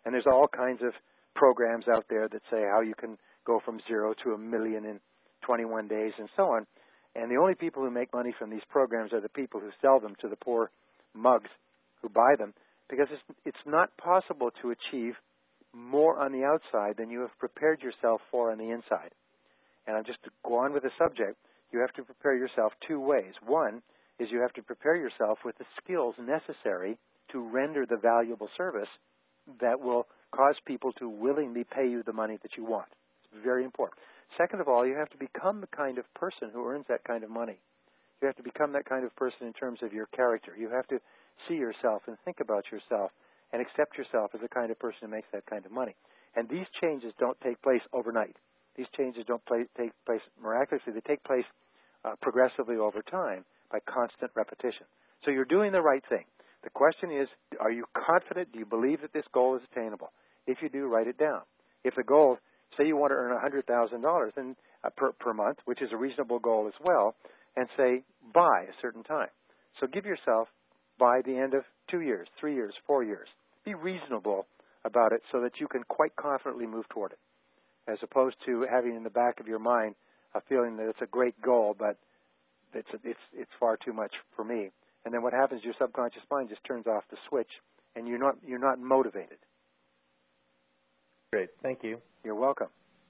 And there's all kinds of programs out there that say how you can go from 0 to $1 million in 21 days and so on. And the only people who make money from these programs are the people who sell them to the poor mugs who buy them, because it's not possible to achieve more on the outside than you have prepared yourself for on the inside. And just to go on with the subject, you have to prepare yourself two ways. One is you have to prepare yourself with the skills necessary to render the valuable service that will cause people to willingly pay you the money that you want. It's very important. Second of all, you have to become the kind of person who earns that kind of money. You have to become that kind of person in terms of your character. You have to see yourself and think about yourself and accept yourself as the kind of person who makes that kind of money. And these changes don't take place overnight. These changes don't take place miraculously. They take place progressively over time by constant repetition. So you're doing the right thing. The question is, are you confident? Do you believe that this goal is attainable? If you do, write it down. If the goal, say you want to earn $100,000 per month, which is a reasonable goal as well, and say by a certain time. So give yourself by the end of 2 years, 3 years, 4 years. Be reasonable about it so that you can quite confidently move toward it, as opposed to having in the back of your mind a feeling that it's a great goal, but it's far too much for me. And then what happens is your subconscious mind just turns off the switch, and you're not motivated. Great. Thank you. You're welcome.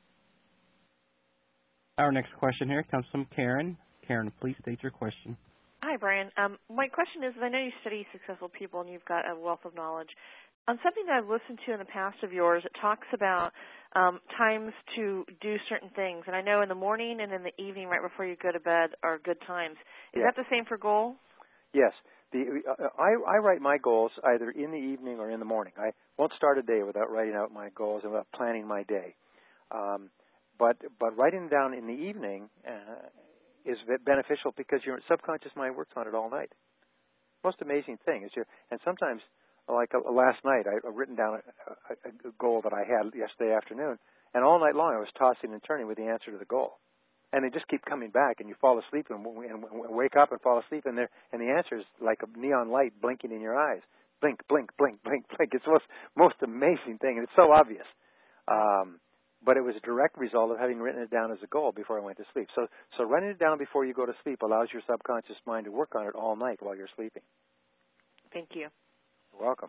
Our next question here comes from Karen. Karen, please state your question. Hi, Brian. My question is, I know you study successful people and you've got a wealth of knowledge. On something that I've listened to in the past of yours, it talks about times to do certain things. And I know in the morning and in the evening right before you go to bed are good times. Is that the same for goals? Yes. I write my goals either in the evening or in the morning. I won't start a day without writing out my goals and without planning my day. But writing down in the evening is beneficial because your subconscious mind works on it all night. Most amazing thing is and sometimes, like last night, I've written down a goal that I had yesterday afternoon, and all night long I was tossing and turning with the answer to the goal. And they just keep coming back, and you fall asleep and wake up and fall asleep, and the answer is like a neon light blinking in your eyes. Blink, blink, blink, blink, blink. It's the most amazing thing, and it's so obvious. But it was a direct result of having written it down as a goal before I went to sleep. So writing it down before you go to sleep allows your subconscious mind to work on it all night while you're sleeping. Thank you. You're welcome.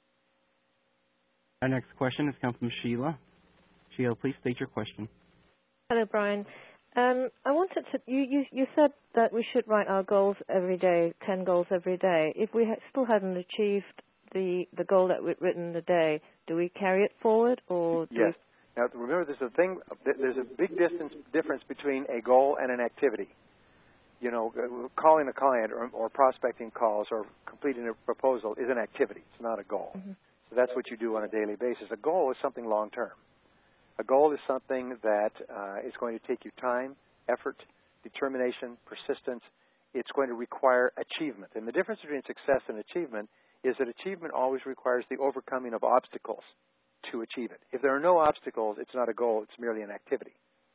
Our next question has come from Sheila. Sheila, please state your question. Hello, Brian. I wanted to. You said that we should write our goals every day, 10 goals every day. If we still hadn't achieved the goal that we'd written the day, do we carry it forward or? Yes. Now remember, there's a big difference between a goal and an activity. You know, calling a client or prospecting calls or completing a proposal is an activity. It's not a goal. Mm-hmm. So that's what you do on a daily basis. A goal is something long term. A goal is something that is going to take you time, effort, determination, persistence. It's going to require achievement. And the difference between success and achievement is that achievement always requires the overcoming of obstacles to achieve it. If there are no obstacles, it's not a goal. It's merely an activity.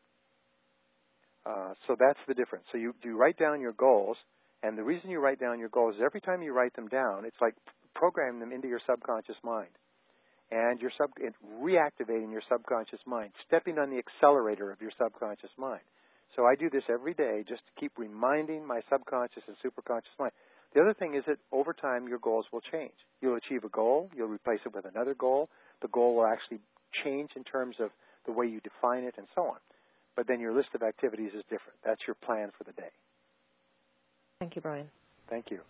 So that's the difference. So you write down your goals, and the reason you write down your goals is every time you write them down, it's like programming them into your subconscious mind. And reactivating your subconscious mind, stepping on the accelerator of your subconscious mind. So I do this every day just to keep reminding my subconscious and superconscious mind. The other thing is that over time your goals will change. You'll achieve a goal, you'll replace it with another goal. The goal will actually change in terms of the way you define it and so on. But then your list of activities is different. That's your plan for the day. Thank you, Brian. Thank you.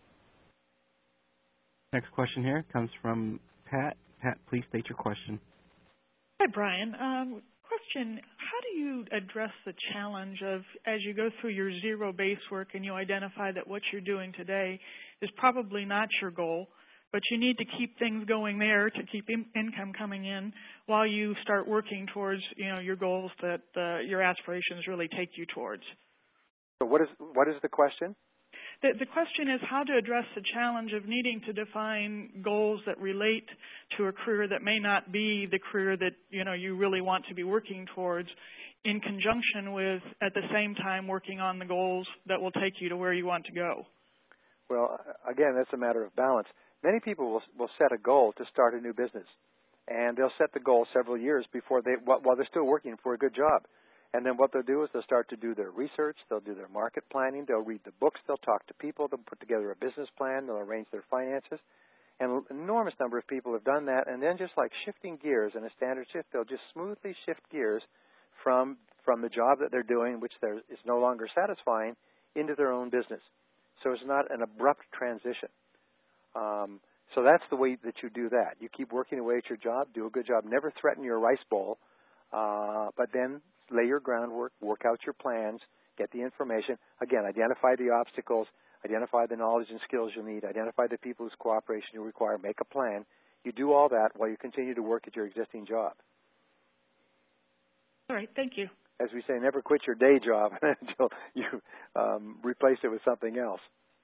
Next question here comes from Pat. Pat, please state your question. Hi, Brian. Question, how do you address the challenge of, as you go through your zero-based work and you identify that what you're doing today is probably not your goal, but you need to keep things going there to keep income coming in while you start working towards, your goals that your aspirations really take you towards? So what is the question? The question is how to address the challenge of needing to define goals that relate to a career that may not be the career that you really want to be working towards, in conjunction with, at the same time, working on the goals that will take you to where you want to go. Well, again, that's a matter of balance. Many people will set a goal to start a new business, and they'll set the goal several years before while they're still working for a good job. And then what they'll do is they'll start to do their research, they'll do their market planning, they'll read the books, they'll talk to people, they'll put together a business plan, they'll arrange their finances. And an enormous number of people have done that, and then just like shifting gears in a standard shift, they'll just smoothly shift gears from the job that they're doing, which is no longer satisfying, into their own business. So it's not an abrupt transition. So that's the way that you do that. You keep working away at your job, do a good job, never threaten your rice bowl, but then lay your groundwork, work out your plans, get the information. Again, identify the obstacles, identify the knowledge and skills you'll need, identify the people whose cooperation you require, make a plan. You do all that while you continue to work at your existing job. All right, thank you. As we say, never quit your day job until you replace it with something else.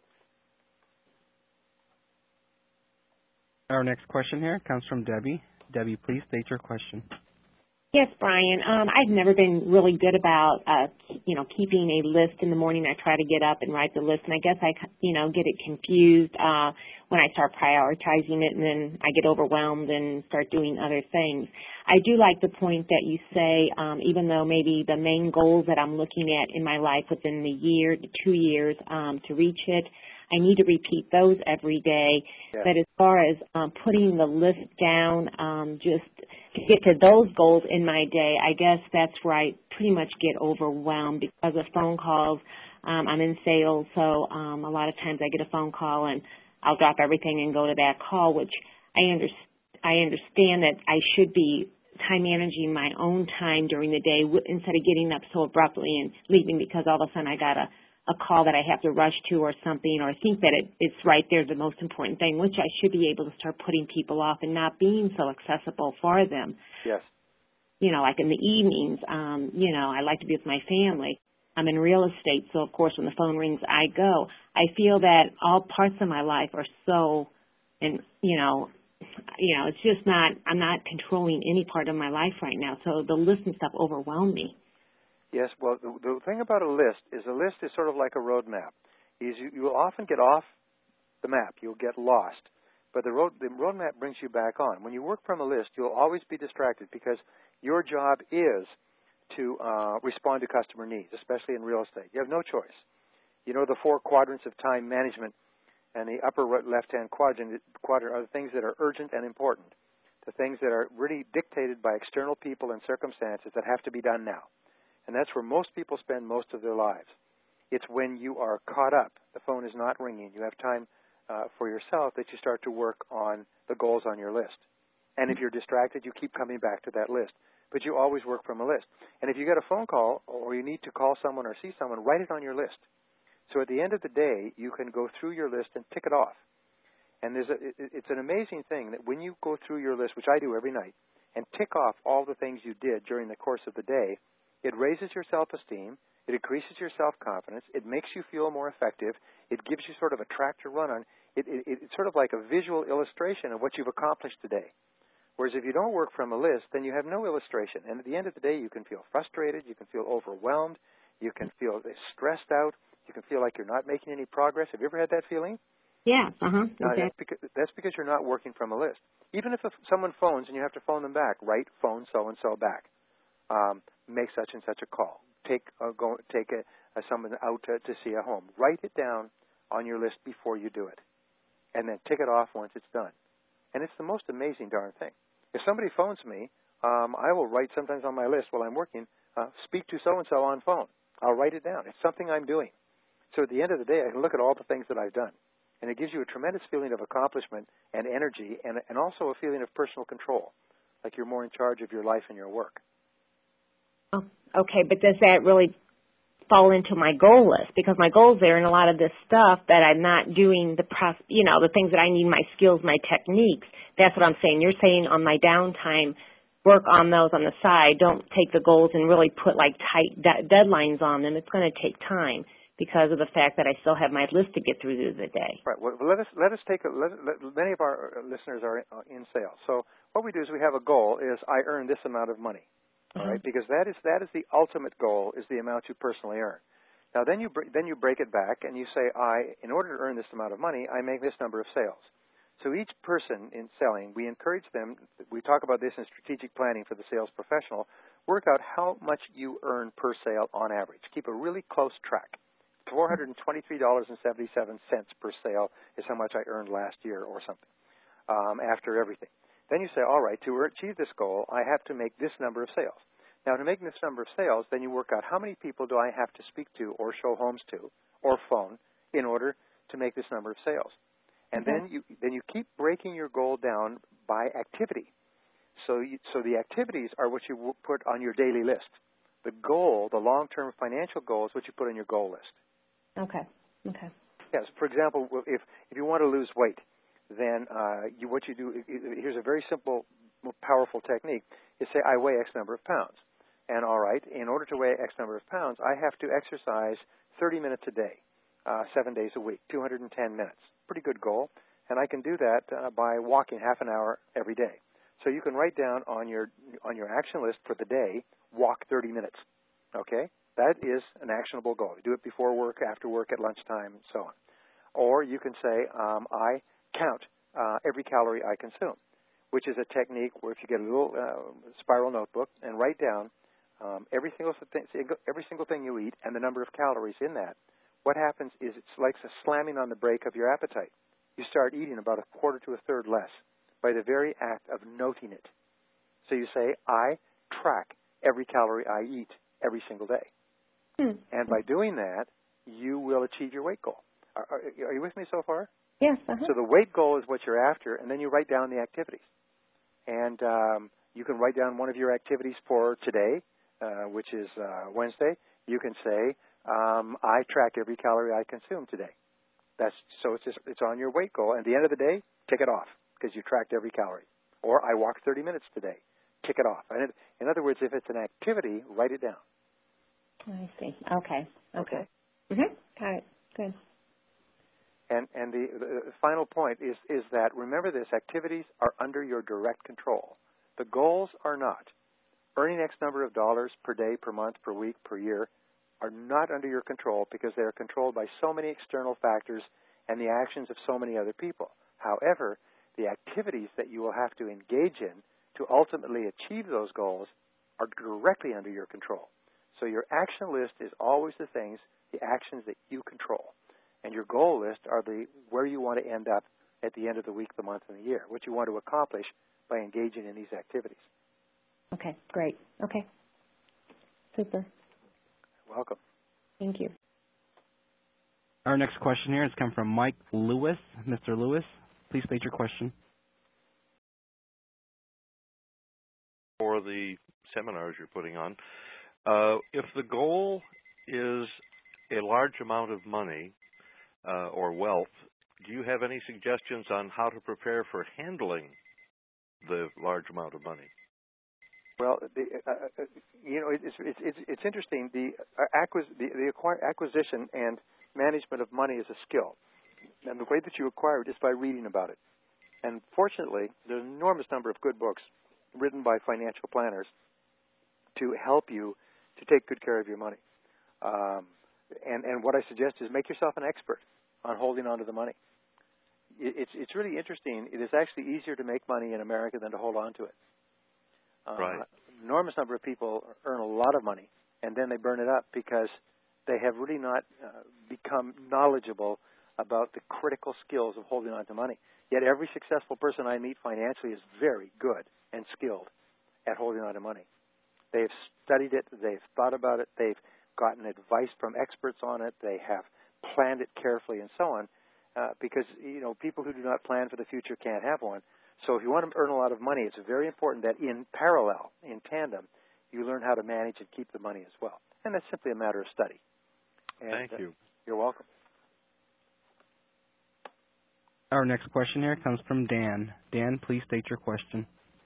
Our next question here comes from Debbie. Debbie, please state your question. Yes, Brian. I've never been really good about, keeping a list in the morning. I try to get up and write the list, and I guess I, get it confused when I start prioritizing it, and then I get overwhelmed and start doing other things. I do like the point that you say, even though maybe the main goals that I'm looking at in my life within the year to 2 years to reach it, I need to repeat those every day. Yeah. But as far as putting the list down, just to get to those goals in my day, I guess that's where I pretty much get overwhelmed because of phone calls. I'm in sales, so a lot of times I get a phone call and I'll drop everything and go to that call, which I understand that I should be time managing my own time during the day instead of getting up so abruptly and leaving because all of a sudden I got a call that I have to rush to or something, or I think that it's right there the most important thing, which I should be able to start putting people off and not being so accessible for them. Yes. Like in the evenings, I like to be with my family. I'm in real estate, so of course when the phone rings, I go. I feel that all parts of my life are so, and it's just not, I'm not controlling any part of my life right now, so the list and stuff overwhelm me. Yes, well, the thing about a list is sort of like a road map. You will often get off the map. You'll get lost. But the road map brings you back on. When you work from a list, you'll always be distracted because your job is to respond to customer needs, especially in real estate. You have no choice. The 4 quadrants of time management, and the upper left-hand quadrant are the things that are urgent and important, the things that are really dictated by external people and circumstances that have to be done now. And that's where most people spend most of their lives. It's when you are caught up, the phone is not ringing, you have time for yourself, that you start to work on the goals on your list. And if you're distracted, you keep coming back to that list. But you always work from a list. And if you get a phone call or you need to call someone or see someone, write it on your list. So at the end of the day, you can go through your list and tick it off. And it's an amazing thing that when you go through your list, which I do every night, and tick off all the things you did during the course of the day, it raises your self-esteem, it increases your self-confidence, it makes you feel more effective, it gives you sort of a track to run on. It's sort of like a visual illustration of what you've accomplished today. Whereas if you don't work from a list, then you have no illustration. And at the end of the day, you can feel frustrated, you can feel overwhelmed, you can feel stressed out, you can feel like you're not making any progress. Have you ever had that feeling? Yeah, exactly. That's because you're not working from a list. Even if someone phones and you have to phone them back, write phone so-and-so back. Make such and such a call. Take someone out to see a home. Write it down on your list before you do it, and then tick it off once it's done. And it's the most amazing darn thing. If somebody phones me, I will write sometimes on my list while I'm working, speak to so-and-so on phone. I'll write it down. It's something I'm doing. So at the end of the day, I can look at all the things that I've done. And it gives you a tremendous feeling of accomplishment and energy and also a feeling of personal control, like you're more in charge of your life and your work. Oh, okay, but does that really fall into my goal list? Because my goals there and a lot of this stuff that I'm not doing the things that I need, my skills, my techniques. That's what I'm saying. You're saying on my downtime, work on those on the side. Don't take the goals and really put like tight deadlines on them. It's going to take time because of the fact that I still have my list to get through the day. Right. Well, let us take many of our listeners are in sales. So what we do is we have a goal is I earn this amount of money. All right, because that is the ultimate goal, is the amount you personally earn. Now then you break it back and you say, in order to earn this amount of money, I make this number of sales. So each person in selling, we encourage them, we talk about this in strategic planning for the sales professional, work out how much you earn per sale on average. Keep a really close track. $423.77 per sale is how much I earned last year or something after everything. Then you say, all right, to achieve this goal, I have to make this number of sales. Now, to make this number of sales, then you work out how many people do I have to speak to or show homes to or phone in order to make this number of sales. And then you keep breaking your goal down by activity. So the activities are what you put on your daily list. The goal, the long-term financial goal, is what you put on your goal list. Okay. Yes. For example, if you want to lose weight, then what you do, here's a very simple, powerful technique, is say, I weigh X number of pounds. And all right, in order to weigh X number of pounds, I have to exercise 30 minutes a day, 7 days a week, 210 minutes. Pretty good goal. And I can do that by walking half an hour every day. So you can write down on your action list for the day, walk 30 minutes. Okay? That is an actionable goal. You do it before work, after work, at lunchtime, and so on. Or you can say, I count every calorie I consume, which is a technique where if you get a little spiral notebook and write down every single thing you eat and the number of calories in that, what happens is it's like a slamming on the brake of your appetite. You start eating about a quarter to a third less by the very act of noting it. So you say, I track every calorie I eat every single day. And by doing that, you will achieve your weight goal. Are you with me so far? Yes. So the weight goal is what you're after, and then you write down the activities. And you can write down one of your activities for today, which is Wednesday. You can say, I track every calorie I consume today. It's on your weight goal. And at the end of the day, tick it off because you tracked every calorie. Or I walked 30 minutes today. Tick it off. And in other words, if it's an activity, write it down. I see. Okay. Got it. Good. And the final point is that, remember this, activities are under your direct control. The goals are not. Earning X number of dollars per day, per month, per week, per year are not under your control because they are controlled by so many external factors and the actions of so many other people. However, the activities that you will have to engage in to ultimately achieve those goals are directly under your control. So your action list is always the actions that you control. And your goal list are where you want to end up at the end of the week, the month, and the year, what you want to accomplish by engaging in these activities. Okay, great. Okay. Super. Welcome. Thank you. Our next question here has come from Mike Lewis. Mr. Lewis, please state your question. For the seminars you're putting on, if the goal is a large amount of money or wealth, do you have any suggestions on how to prepare for handling the large amount of money? Well, it's interesting. The acquisition and management of money is a skill, and the way that you acquire it is by reading about it. And fortunately, there's an enormous number of good books written by financial planners to help you to take good care of your money. And what I suggest is make yourself an expert on holding on to the money. It's really interesting. It is actually easier to make money in America than to hold on to it. Right. Enormous number of people earn a lot of money, and then they burn it up because they have really not become knowledgeable about the critical skills of holding on to money. Yet every successful person I meet financially is very good and skilled at holding on to money. They've studied it. They've thought about it. They've gotten advice from experts on it. They have planned it carefully and so on because, people who do not plan for the future can't have one. So if you want to earn a lot of money, it's very important that in parallel, in tandem, you learn how to manage and keep the money as well. And that's simply a matter of study. And, Thank you. You're welcome. Our next question here comes from Dan. Dan, please state your question.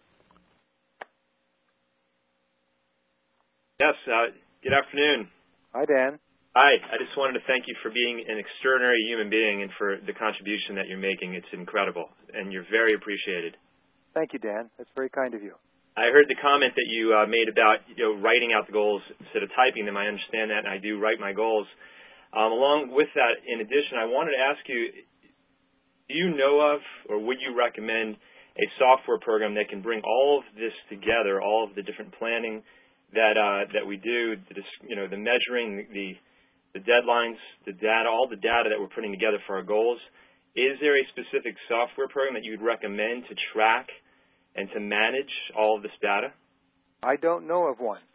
Yes, good afternoon. Hi, Dan. Hi, I just wanted to thank you for being an extraordinary human being and for the contribution that you're making. It's incredible, and you're very appreciated. Thank you, Dan. That's very kind of you. I heard the comment that you made about writing out the goals instead of typing them. I understand that, and I do write my goals. Along with that, in addition, I wanted to ask you, do you know of, or would you recommend a software program that can bring all of this together, all of the different planning that we do, the measuring, the deadlines, the data, all the data that we're putting together for our goals? Is there a specific software program that you would recommend to track and to manage all of this data? I don't know of one.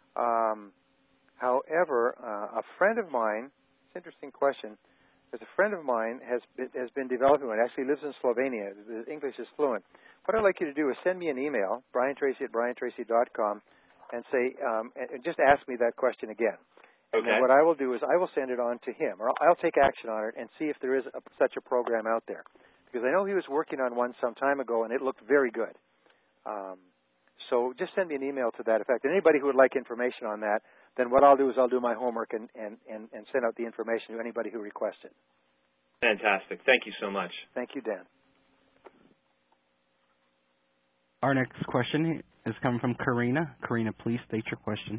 However, a friend of mine, it's an interesting question, a friend of mine has been developing one, actually lives in Slovenia. His English is fluent. What I'd like you to do is send me an email, briantracy@briantracy.com, and say, and just ask me that question again. And Okay. then what I will do is I will send it on to him, or I'll take action on it and see if there is such a program out there. Because I know he was working on one some time ago, and it looked very good. So just send me an email to that effect. And anybody who would like information on that, then what I'll do is I'll do my homework and send out the information to anybody who requests it. Fantastic. Thank you so much. Thank you, Dan. Our next question is coming from Karina. Karina, please state your question.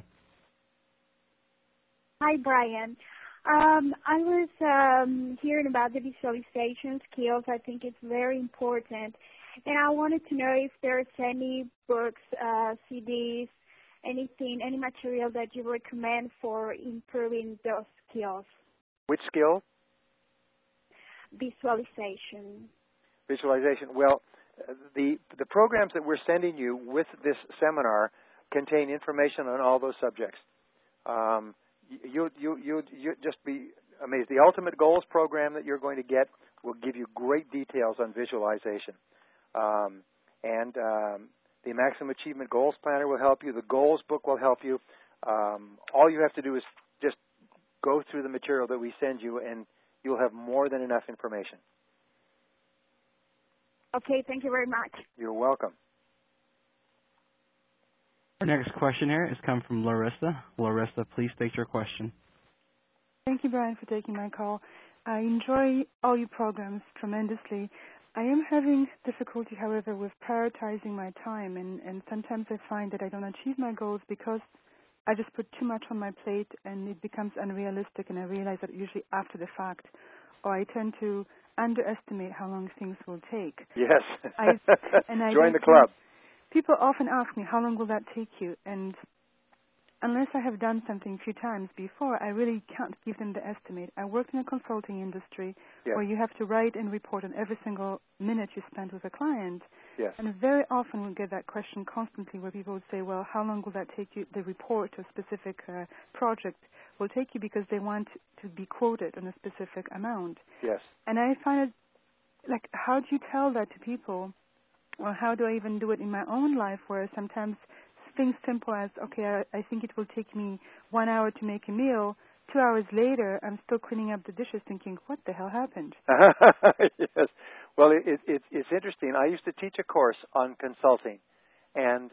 Hi, Brian. I was hearing about the visualization skills. I think it's very important. And I wanted to know if there's any books, CDs, anything, any material that you recommend for improving those skills. Which skill? Visualization. Visualization. Well, the programs that we're sending you with this seminar contain information on all those subjects. You just be amazed. The Ultimate Goals program that you're going to get will give you great details on visualization. The Maximum Achievement Goals Planner will help you. The Goals book will help you. All you have to do is just go through the material that we send you, and you'll have more than enough information. Okay, thank you very much. You're welcome. Our next question here is coming from Larissa. Larissa, please state your question. Thank you, Brian, for taking my call. I enjoy all your programs tremendously. I am having difficulty, however, with prioritizing my time, and sometimes I find that I don't achieve my goals because I just put too much on my plate and it becomes unrealistic, and I realize that usually after the fact, or I tend to underestimate how long things will take. Yes. I Join the club. People often ask me, how long will that take you? And unless I have done something a few times before, I really can't give them the estimate. I work in a consulting industry where you have to write and report on every single minute you spend with a client. Yes. And very often we get that question constantly where people would say, well, how long will that take you, the report or specific project will take you, because they want to be quoted on a specific amount. Yes. And I find it, like, how do you tell that to people? Or how do I even do it in my own life, where sometimes things simple as, okay, I think it will take me 1 hour to make a meal. 2 hours later, I'm still cleaning up the dishes thinking, what the hell happened? Yes. Well, it's interesting. I used to teach a course on consulting. And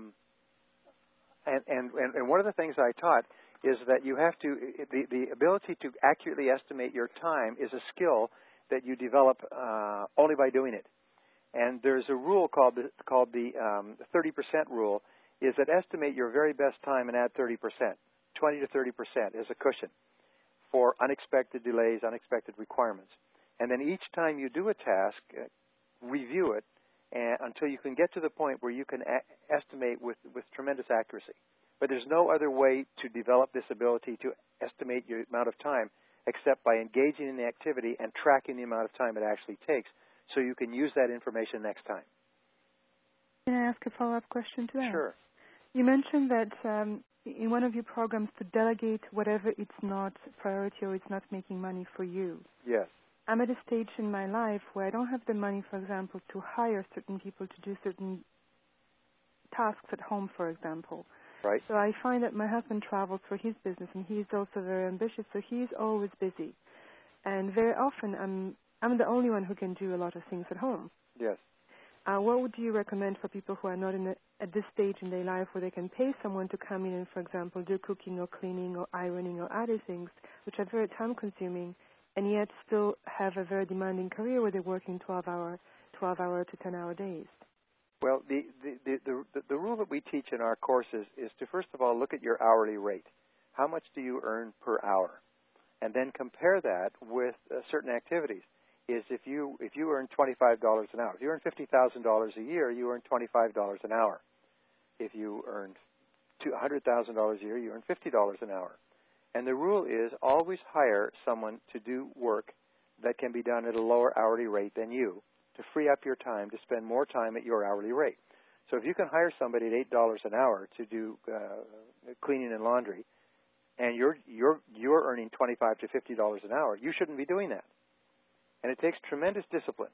one of the things I taught is that you have to, the ability to accurately estimate your time is a skill that you develop only by doing it. And there's a rule called the 30% rule, is that estimate your very best time and add 30%, 20 to 30% as a cushion for unexpected delays, unexpected requirements. And then each time you do a task, review it until you can get to the point where you can estimate with tremendous accuracy. But there's no other way to develop this ability to estimate your amount of time except by engaging in the activity and tracking the amount of time it actually takes, so you can use that information next time. Can I ask a follow-up question to that? Sure. You mentioned that in one of your programs to delegate whatever it's not priority or it's not making money for you. Yes. I'm at a stage in my life where I don't have the money, for example, to hire certain people to do certain tasks at home, for example. Right. So I find that my husband travels for his business, and he's also very ambitious, so he's always busy. And very often I'm the only one who can do a lot of things at home. Yes. What would you recommend for people who are not at this stage in their life where they can pay someone to come in and, for example, do cooking or cleaning or ironing or other things, which are very time-consuming, and yet still have a very demanding career where they're working 12-hour to 10-hour days? Well, the rule that we teach in our courses is to, first of all, look at your hourly rate. How much do you earn per hour? And then compare that with certain activities. is if you earn $25 an hour. If you earn $50,000 a year, you earn $25 an hour. If you earn $100,000 a year, you earn $50 an hour. And the rule is always hire someone to do work that can be done at a lower hourly rate than you to free up your time to spend more time at your hourly rate. So if you can hire somebody at $8 an hour to do cleaning and laundry, and you're earning $25 to $50 an hour, you shouldn't be doing that. And it takes tremendous discipline.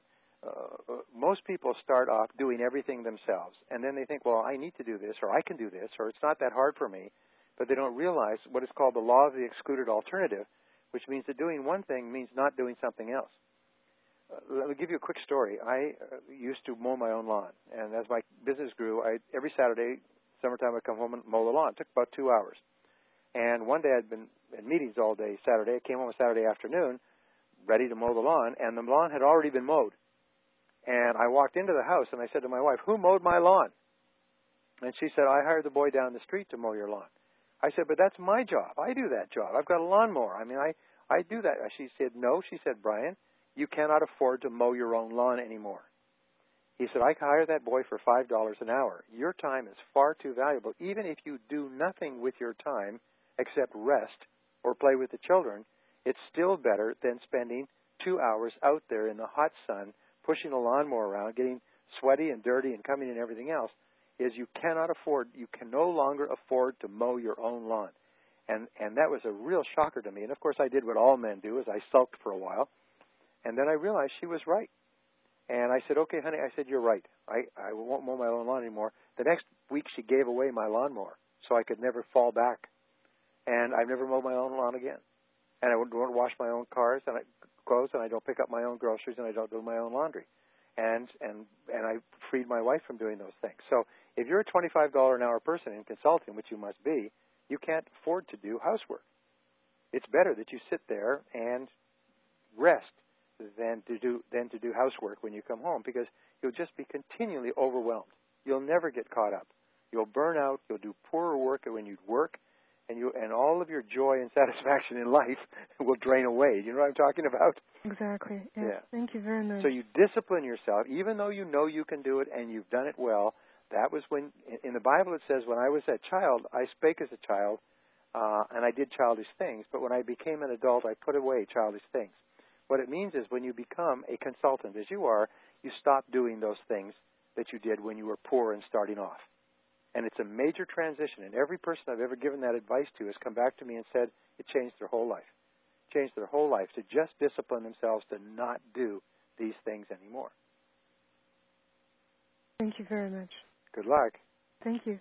Most people start off doing everything themselves, and then they think, well, I need to do this, or I can do this, or it's not that hard for me. But they don't realize what is called the law of the excluded alternative, which means that doing one thing means not doing something else. Let me give you a quick story. I used to mow my own lawn, and as my business grew, every Saturday, summertime, I'd come home and mow the lawn. It took about 2 hours. And one day I'd been in meetings all day Saturday. I came home Saturday afternoon, ready to mow the lawn, and the lawn had already been mowed. And I walked into the house, and I said to my wife, "Who mowed my lawn?" And she said, "I hired the boy down the street to mow your lawn." I said, "But that's my job. I do that job. I've got a lawnmower. I mean, I do that." She said, "No." She said, "Brian, you cannot afford to mow your own lawn anymore." He said, "I hire that boy for $5 an hour. Your time is far too valuable. Even if you do nothing with your time except rest or play with the children, it's still better than spending 2 hours out there in the hot sun pushing a lawnmower around, getting sweaty and dirty and coming in and everything else. You can no longer afford to mow your own lawn." And that was a real shocker to me. And of course I did what all men do, is I sulked for a while. And then I realized she was right. And I said, "Okay, honey," I said, "you're right. I won't mow my own lawn anymore." The next week she gave away my lawnmower so I could never fall back. And I've never mowed my own lawn again. And I don't wash my own clothes, and I don't pick up my own groceries, and I don't do my own laundry. And I freed my wife from doing those things. So if you're a $25 an hour person in consulting, which you must be, you can't afford to do housework. It's better that you sit there and rest than to do housework when you come home, because you'll just be continually overwhelmed. You'll never get caught up. You'll burn out. You'll do poorer work when you work, and all of your joy and satisfaction in life will drain away. Do you know what I'm talking about? Exactly. Yes. Yeah. Thank you very much. So you discipline yourself, even though you know you can do it and you've done it well. That was when, in the Bible it says, when I was a child, I spake as a child, and I did childish things. But when I became an adult, I put away childish things. What it means is when you become a consultant, as you are, you stop doing those things that you did when you were poor and starting off. And it's a major transition. And every person I've ever given that advice to has come back to me and said it changed their whole life. Changed their whole life to just discipline themselves to not do these things anymore. Thank you very much. Good luck. Thank you.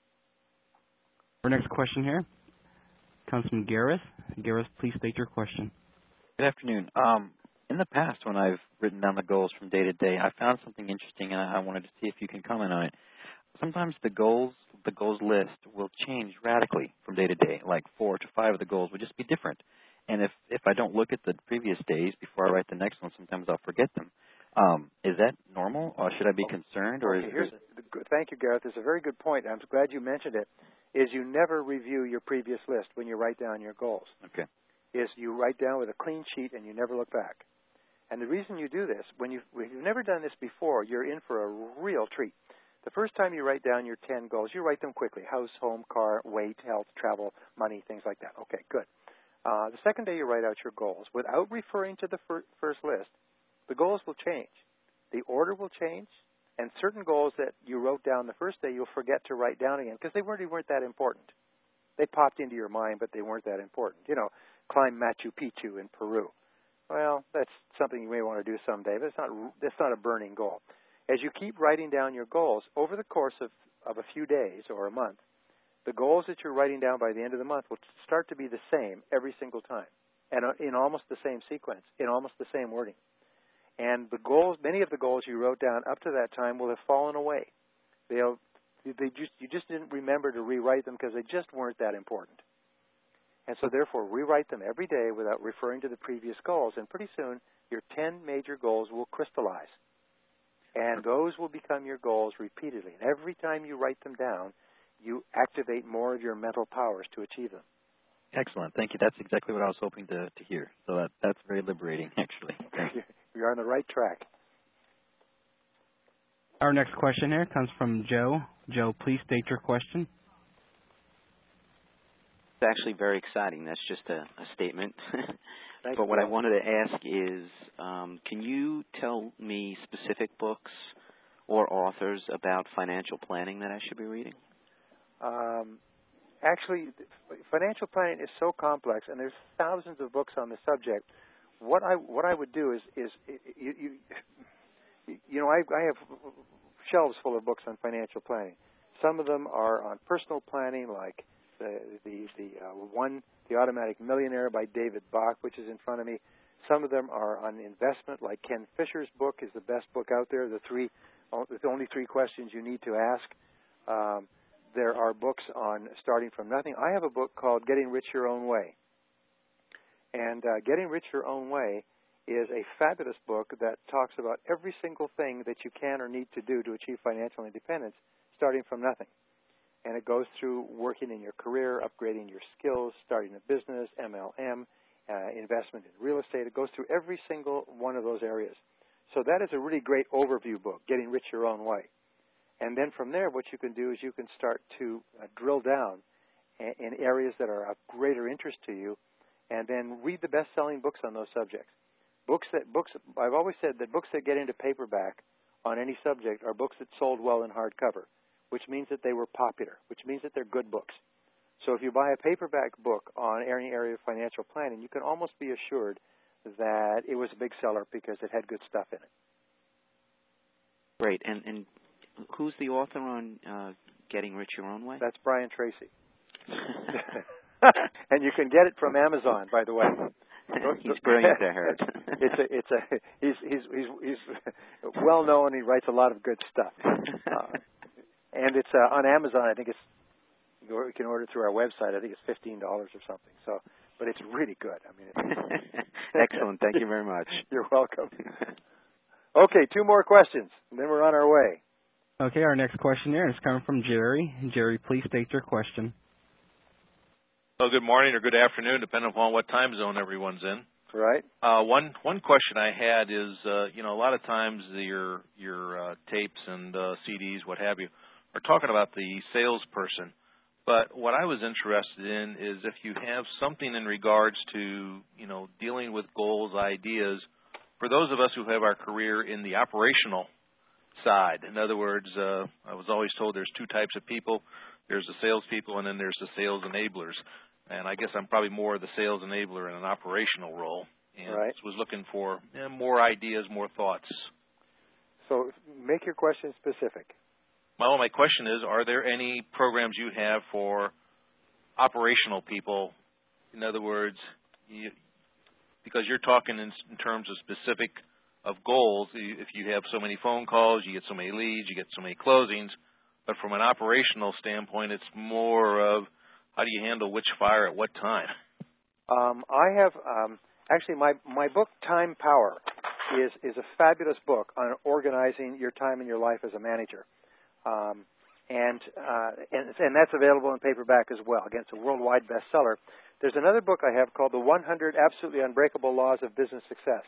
Our next question here comes from Gareth. Gareth, please state your question. Good afternoon. In the past, when I've written down the goals from day to day, I found something interesting, and I wanted to see if you can comment on it. Sometimes the goals list will change radically from day to day. Like 4 to 5 of the goals will just be different. And if I don't look at the previous days before I write the next one, sometimes I'll forget them. Is that normal, or should I be concerned? Or Thank you, Gareth. It's a very good point. I'm glad you mentioned it. Is you never review your previous list when you write down your goals. Okay. Is you write down with a clean sheet and you never look back. And the reason you do this, when you've never done this before, you're in for a real treat. The first time you write down your 10 goals, you write them quickly. House, home, car, weight, health, travel, money, things like that. Okay, good. The second day you write out your goals, without referring to the first list, the goals will change. The order will change, and certain goals that you wrote down the first day you'll forget to write down again because they weren't that important. They popped into your mind, but they weren't that important. You know, climb Machu Picchu in Peru. Well, that's something you may want to do someday, but that's not a burning goal. As you keep writing down your goals, over the course of a few days or a month, the goals that you're writing down by the end of the month will start to be the same every single time, and in almost the same sequence, in almost the same wording. And the goals, many of the goals you wrote down up to that time will have fallen away. You just didn't remember to rewrite them because they just weren't that important. And so therefore, rewrite them every day without referring to the previous goals, and pretty soon your 10 major goals will crystallize. And those will become your goals repeatedly. And every time you write them down, you activate more of your mental powers to achieve them. Excellent. Thank you. That's exactly what I was hoping to hear. So that's very liberating, actually. You're on the right track. Our next question here comes from Joe. Joe, please state your question. It's actually very exciting. That's just a statement. But what I wanted to ask is, can you tell me specific books or authors about financial planning that I should be reading? Actually, financial planning is so complex, and there's thousands of books on the subject. What I would do is I have shelves full of books on financial planning. Some of them are on personal planning, like The Automatic Millionaire by David Bach, which is in front of me. Some of them are on investment, like Ken Fisher's book is the best book out there. The only three questions you need to ask. There are books on starting from nothing. I have a book called Getting Rich Your Own Way. And Getting Rich Your Own Way is a fabulous book that talks about every single thing that you can or need to do to achieve financial independence, starting from nothing. And it goes through working in your career, upgrading your skills, starting a business, MLM, investment in real estate. It goes through every single one of those areas. So that is a really great overview book, Getting Rich Your Own Way. And then from there, what you can do is you can start to drill down in areas that are of greater interest to you, and then read the best-selling books on those subjects. I've always said that books that get into paperback on any subject are books that sold well in hardcover, which means that they were popular, which means that they're good books. So if you buy a paperback book on any area of financial planning, you can almost be assured that it was a big seller because it had good stuff in it. Great. And who's the author on Getting Rich Your Own Way? That's Brian Tracy. And you can get it from Amazon, by the way. He's brilliant, I heard. He's well known. He writes a lot of good stuff, and it's on Amazon. I think you can order through our website. I think it's $15 or something. So, but it's really good. I mean, excellent. Thank you very much. You're welcome. Okay, 2 more questions, and then we're on our way. Okay, our next question here is coming from Jerry. Jerry, please state your question. Well, good morning or good afternoon, depending upon what time zone everyone's in. Right. One question I had is, a lot of times your tapes and CDs, what have you, are talking about the salesperson. But what I was interested in is if you have something in regards to, dealing with goals, ideas, for those of us who have our career in the operational side. In other words, I was always told there's 2 types of people. There's the salespeople, and then there's the sales enablers. And I guess I'm probably more of the sales enabler in an operational role. And right. Was looking for more ideas, more thoughts. So make your question specific. Well, my question is, are there any programs you have for operational people? In other words, because you're talking in terms of specific of goals, if you have so many phone calls, you get so many leads, you get so many closings. But from an operational standpoint, it's more of how do you handle which fire at what time? I have actually my book Time Power is a fabulous book on organizing your time in your life as a manager, and that's available in paperback as well. Again, it's a worldwide bestseller. There's another book I have called The 100 Absolutely Unbreakable Laws of Business Success,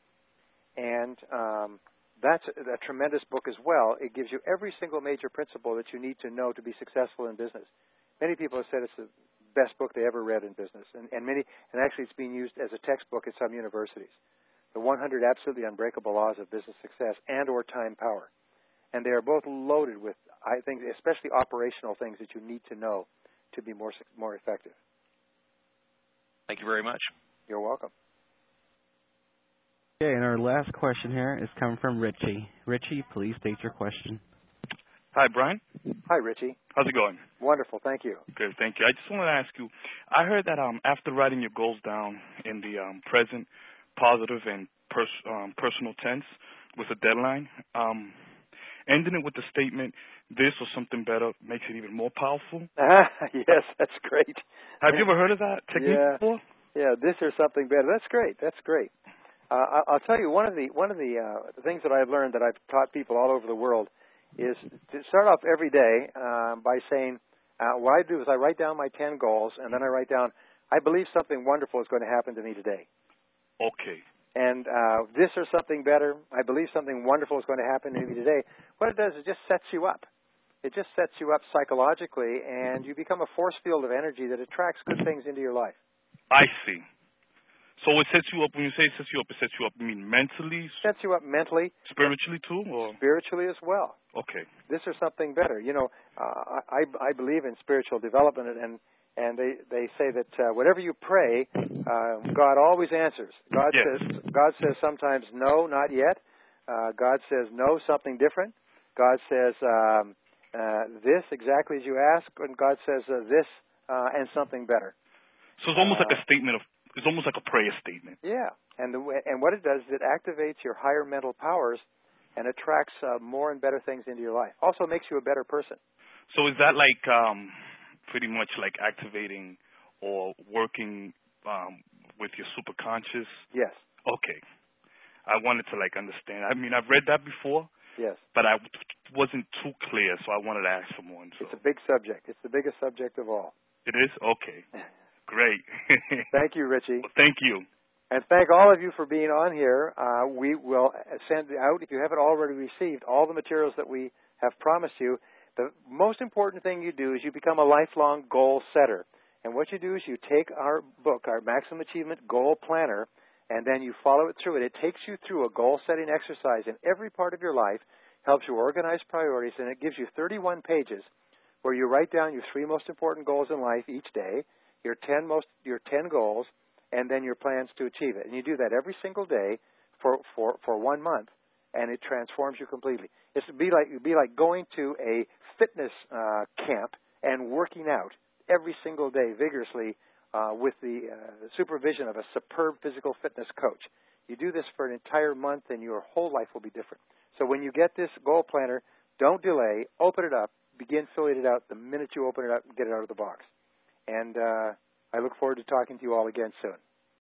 and that's a tremendous book as well. It gives you every single major principle that you need to know to be successful in business. Many people have said it's the best book they ever read in business, and actually it's being used as a textbook at some universities. The 100 Absolutely Unbreakable Laws of Business Success and/or Time Power, and they are both loaded with, I think, especially operational things that you need to know to be more effective. Thank you very much. You're welcome. Okay, and our last question here is coming from Richie. Richie, please state your question. Hi, Brian. Hi, Richie. How's it going? Wonderful, thank you. Good, thank you. I just wanted to ask you, I heard that after writing your goals down in the present, positive, and personal tense with a deadline, ending it with the statement, this or something better makes it even more powerful? Yes, that's great. Have you ever heard of that technique before? Yeah, this or something better. That's great. That's great. I'll tell you, one of the things that I've learned that I've taught people all over the world is to start off every day by saying, what I do is I write down my 10 goals, and then I write down, I believe something wonderful is going to happen to me today. Okay. and this or something better, I believe something wonderful is going to happen to you today, what it does is it just sets you up. It just sets you up psychologically, and you become a force field of energy that attracts good things into your life. I see. So it sets you up. When you say it sets you up, you mean mentally? Sets you up mentally. Spiritually too? Or? Spiritually as well. Okay. This or something better. You know, I believe in spiritual development, and they say that whatever you pray, God always answers. God says sometimes no, not yet. God says no, something different. God says this exactly as you ask, and God says this and something better. So it's almost like a statement of. It's almost like a prayer statement. Yeah, and what it does is it activates your higher mental powers and attracts more and better things into your life. Also makes you a better person. So is that like pretty much like activating or working with your superconscious? Yes. Okay. I wanted to like understand. I mean, I've read that before. Yes. But I wasn't too clear, so I wanted to ask for more. So. It's a big subject. It's the biggest subject of all. It is? Okay. Great. Thank you, Richie. Well, thank you. And thank all of you for being on here. We will send out, if you haven't already received, all the materials that we have promised you. The most important thing you do is you become a lifelong goal setter. And what you do is you take our book, our Maximum Achievement Goal Planner, and then you follow it through. And it takes you through a goal-setting exercise in every part of your life, helps you organize priorities, and it gives you 31 pages where you write down your 3 most important goals in life each day, your 10 goals, and then your plans to achieve it. And you do that every single day for 1 month, and it transforms you completely. It'd be like going to a fitness camp and working out every single day vigorously with the supervision of a superb physical fitness coach. You do this for an entire month, and your whole life will be different. So when you get this goal planner, don't delay. Open it up. Begin filling it out the minute you open it up and get it out of the box. And I look forward to talking to you all again soon.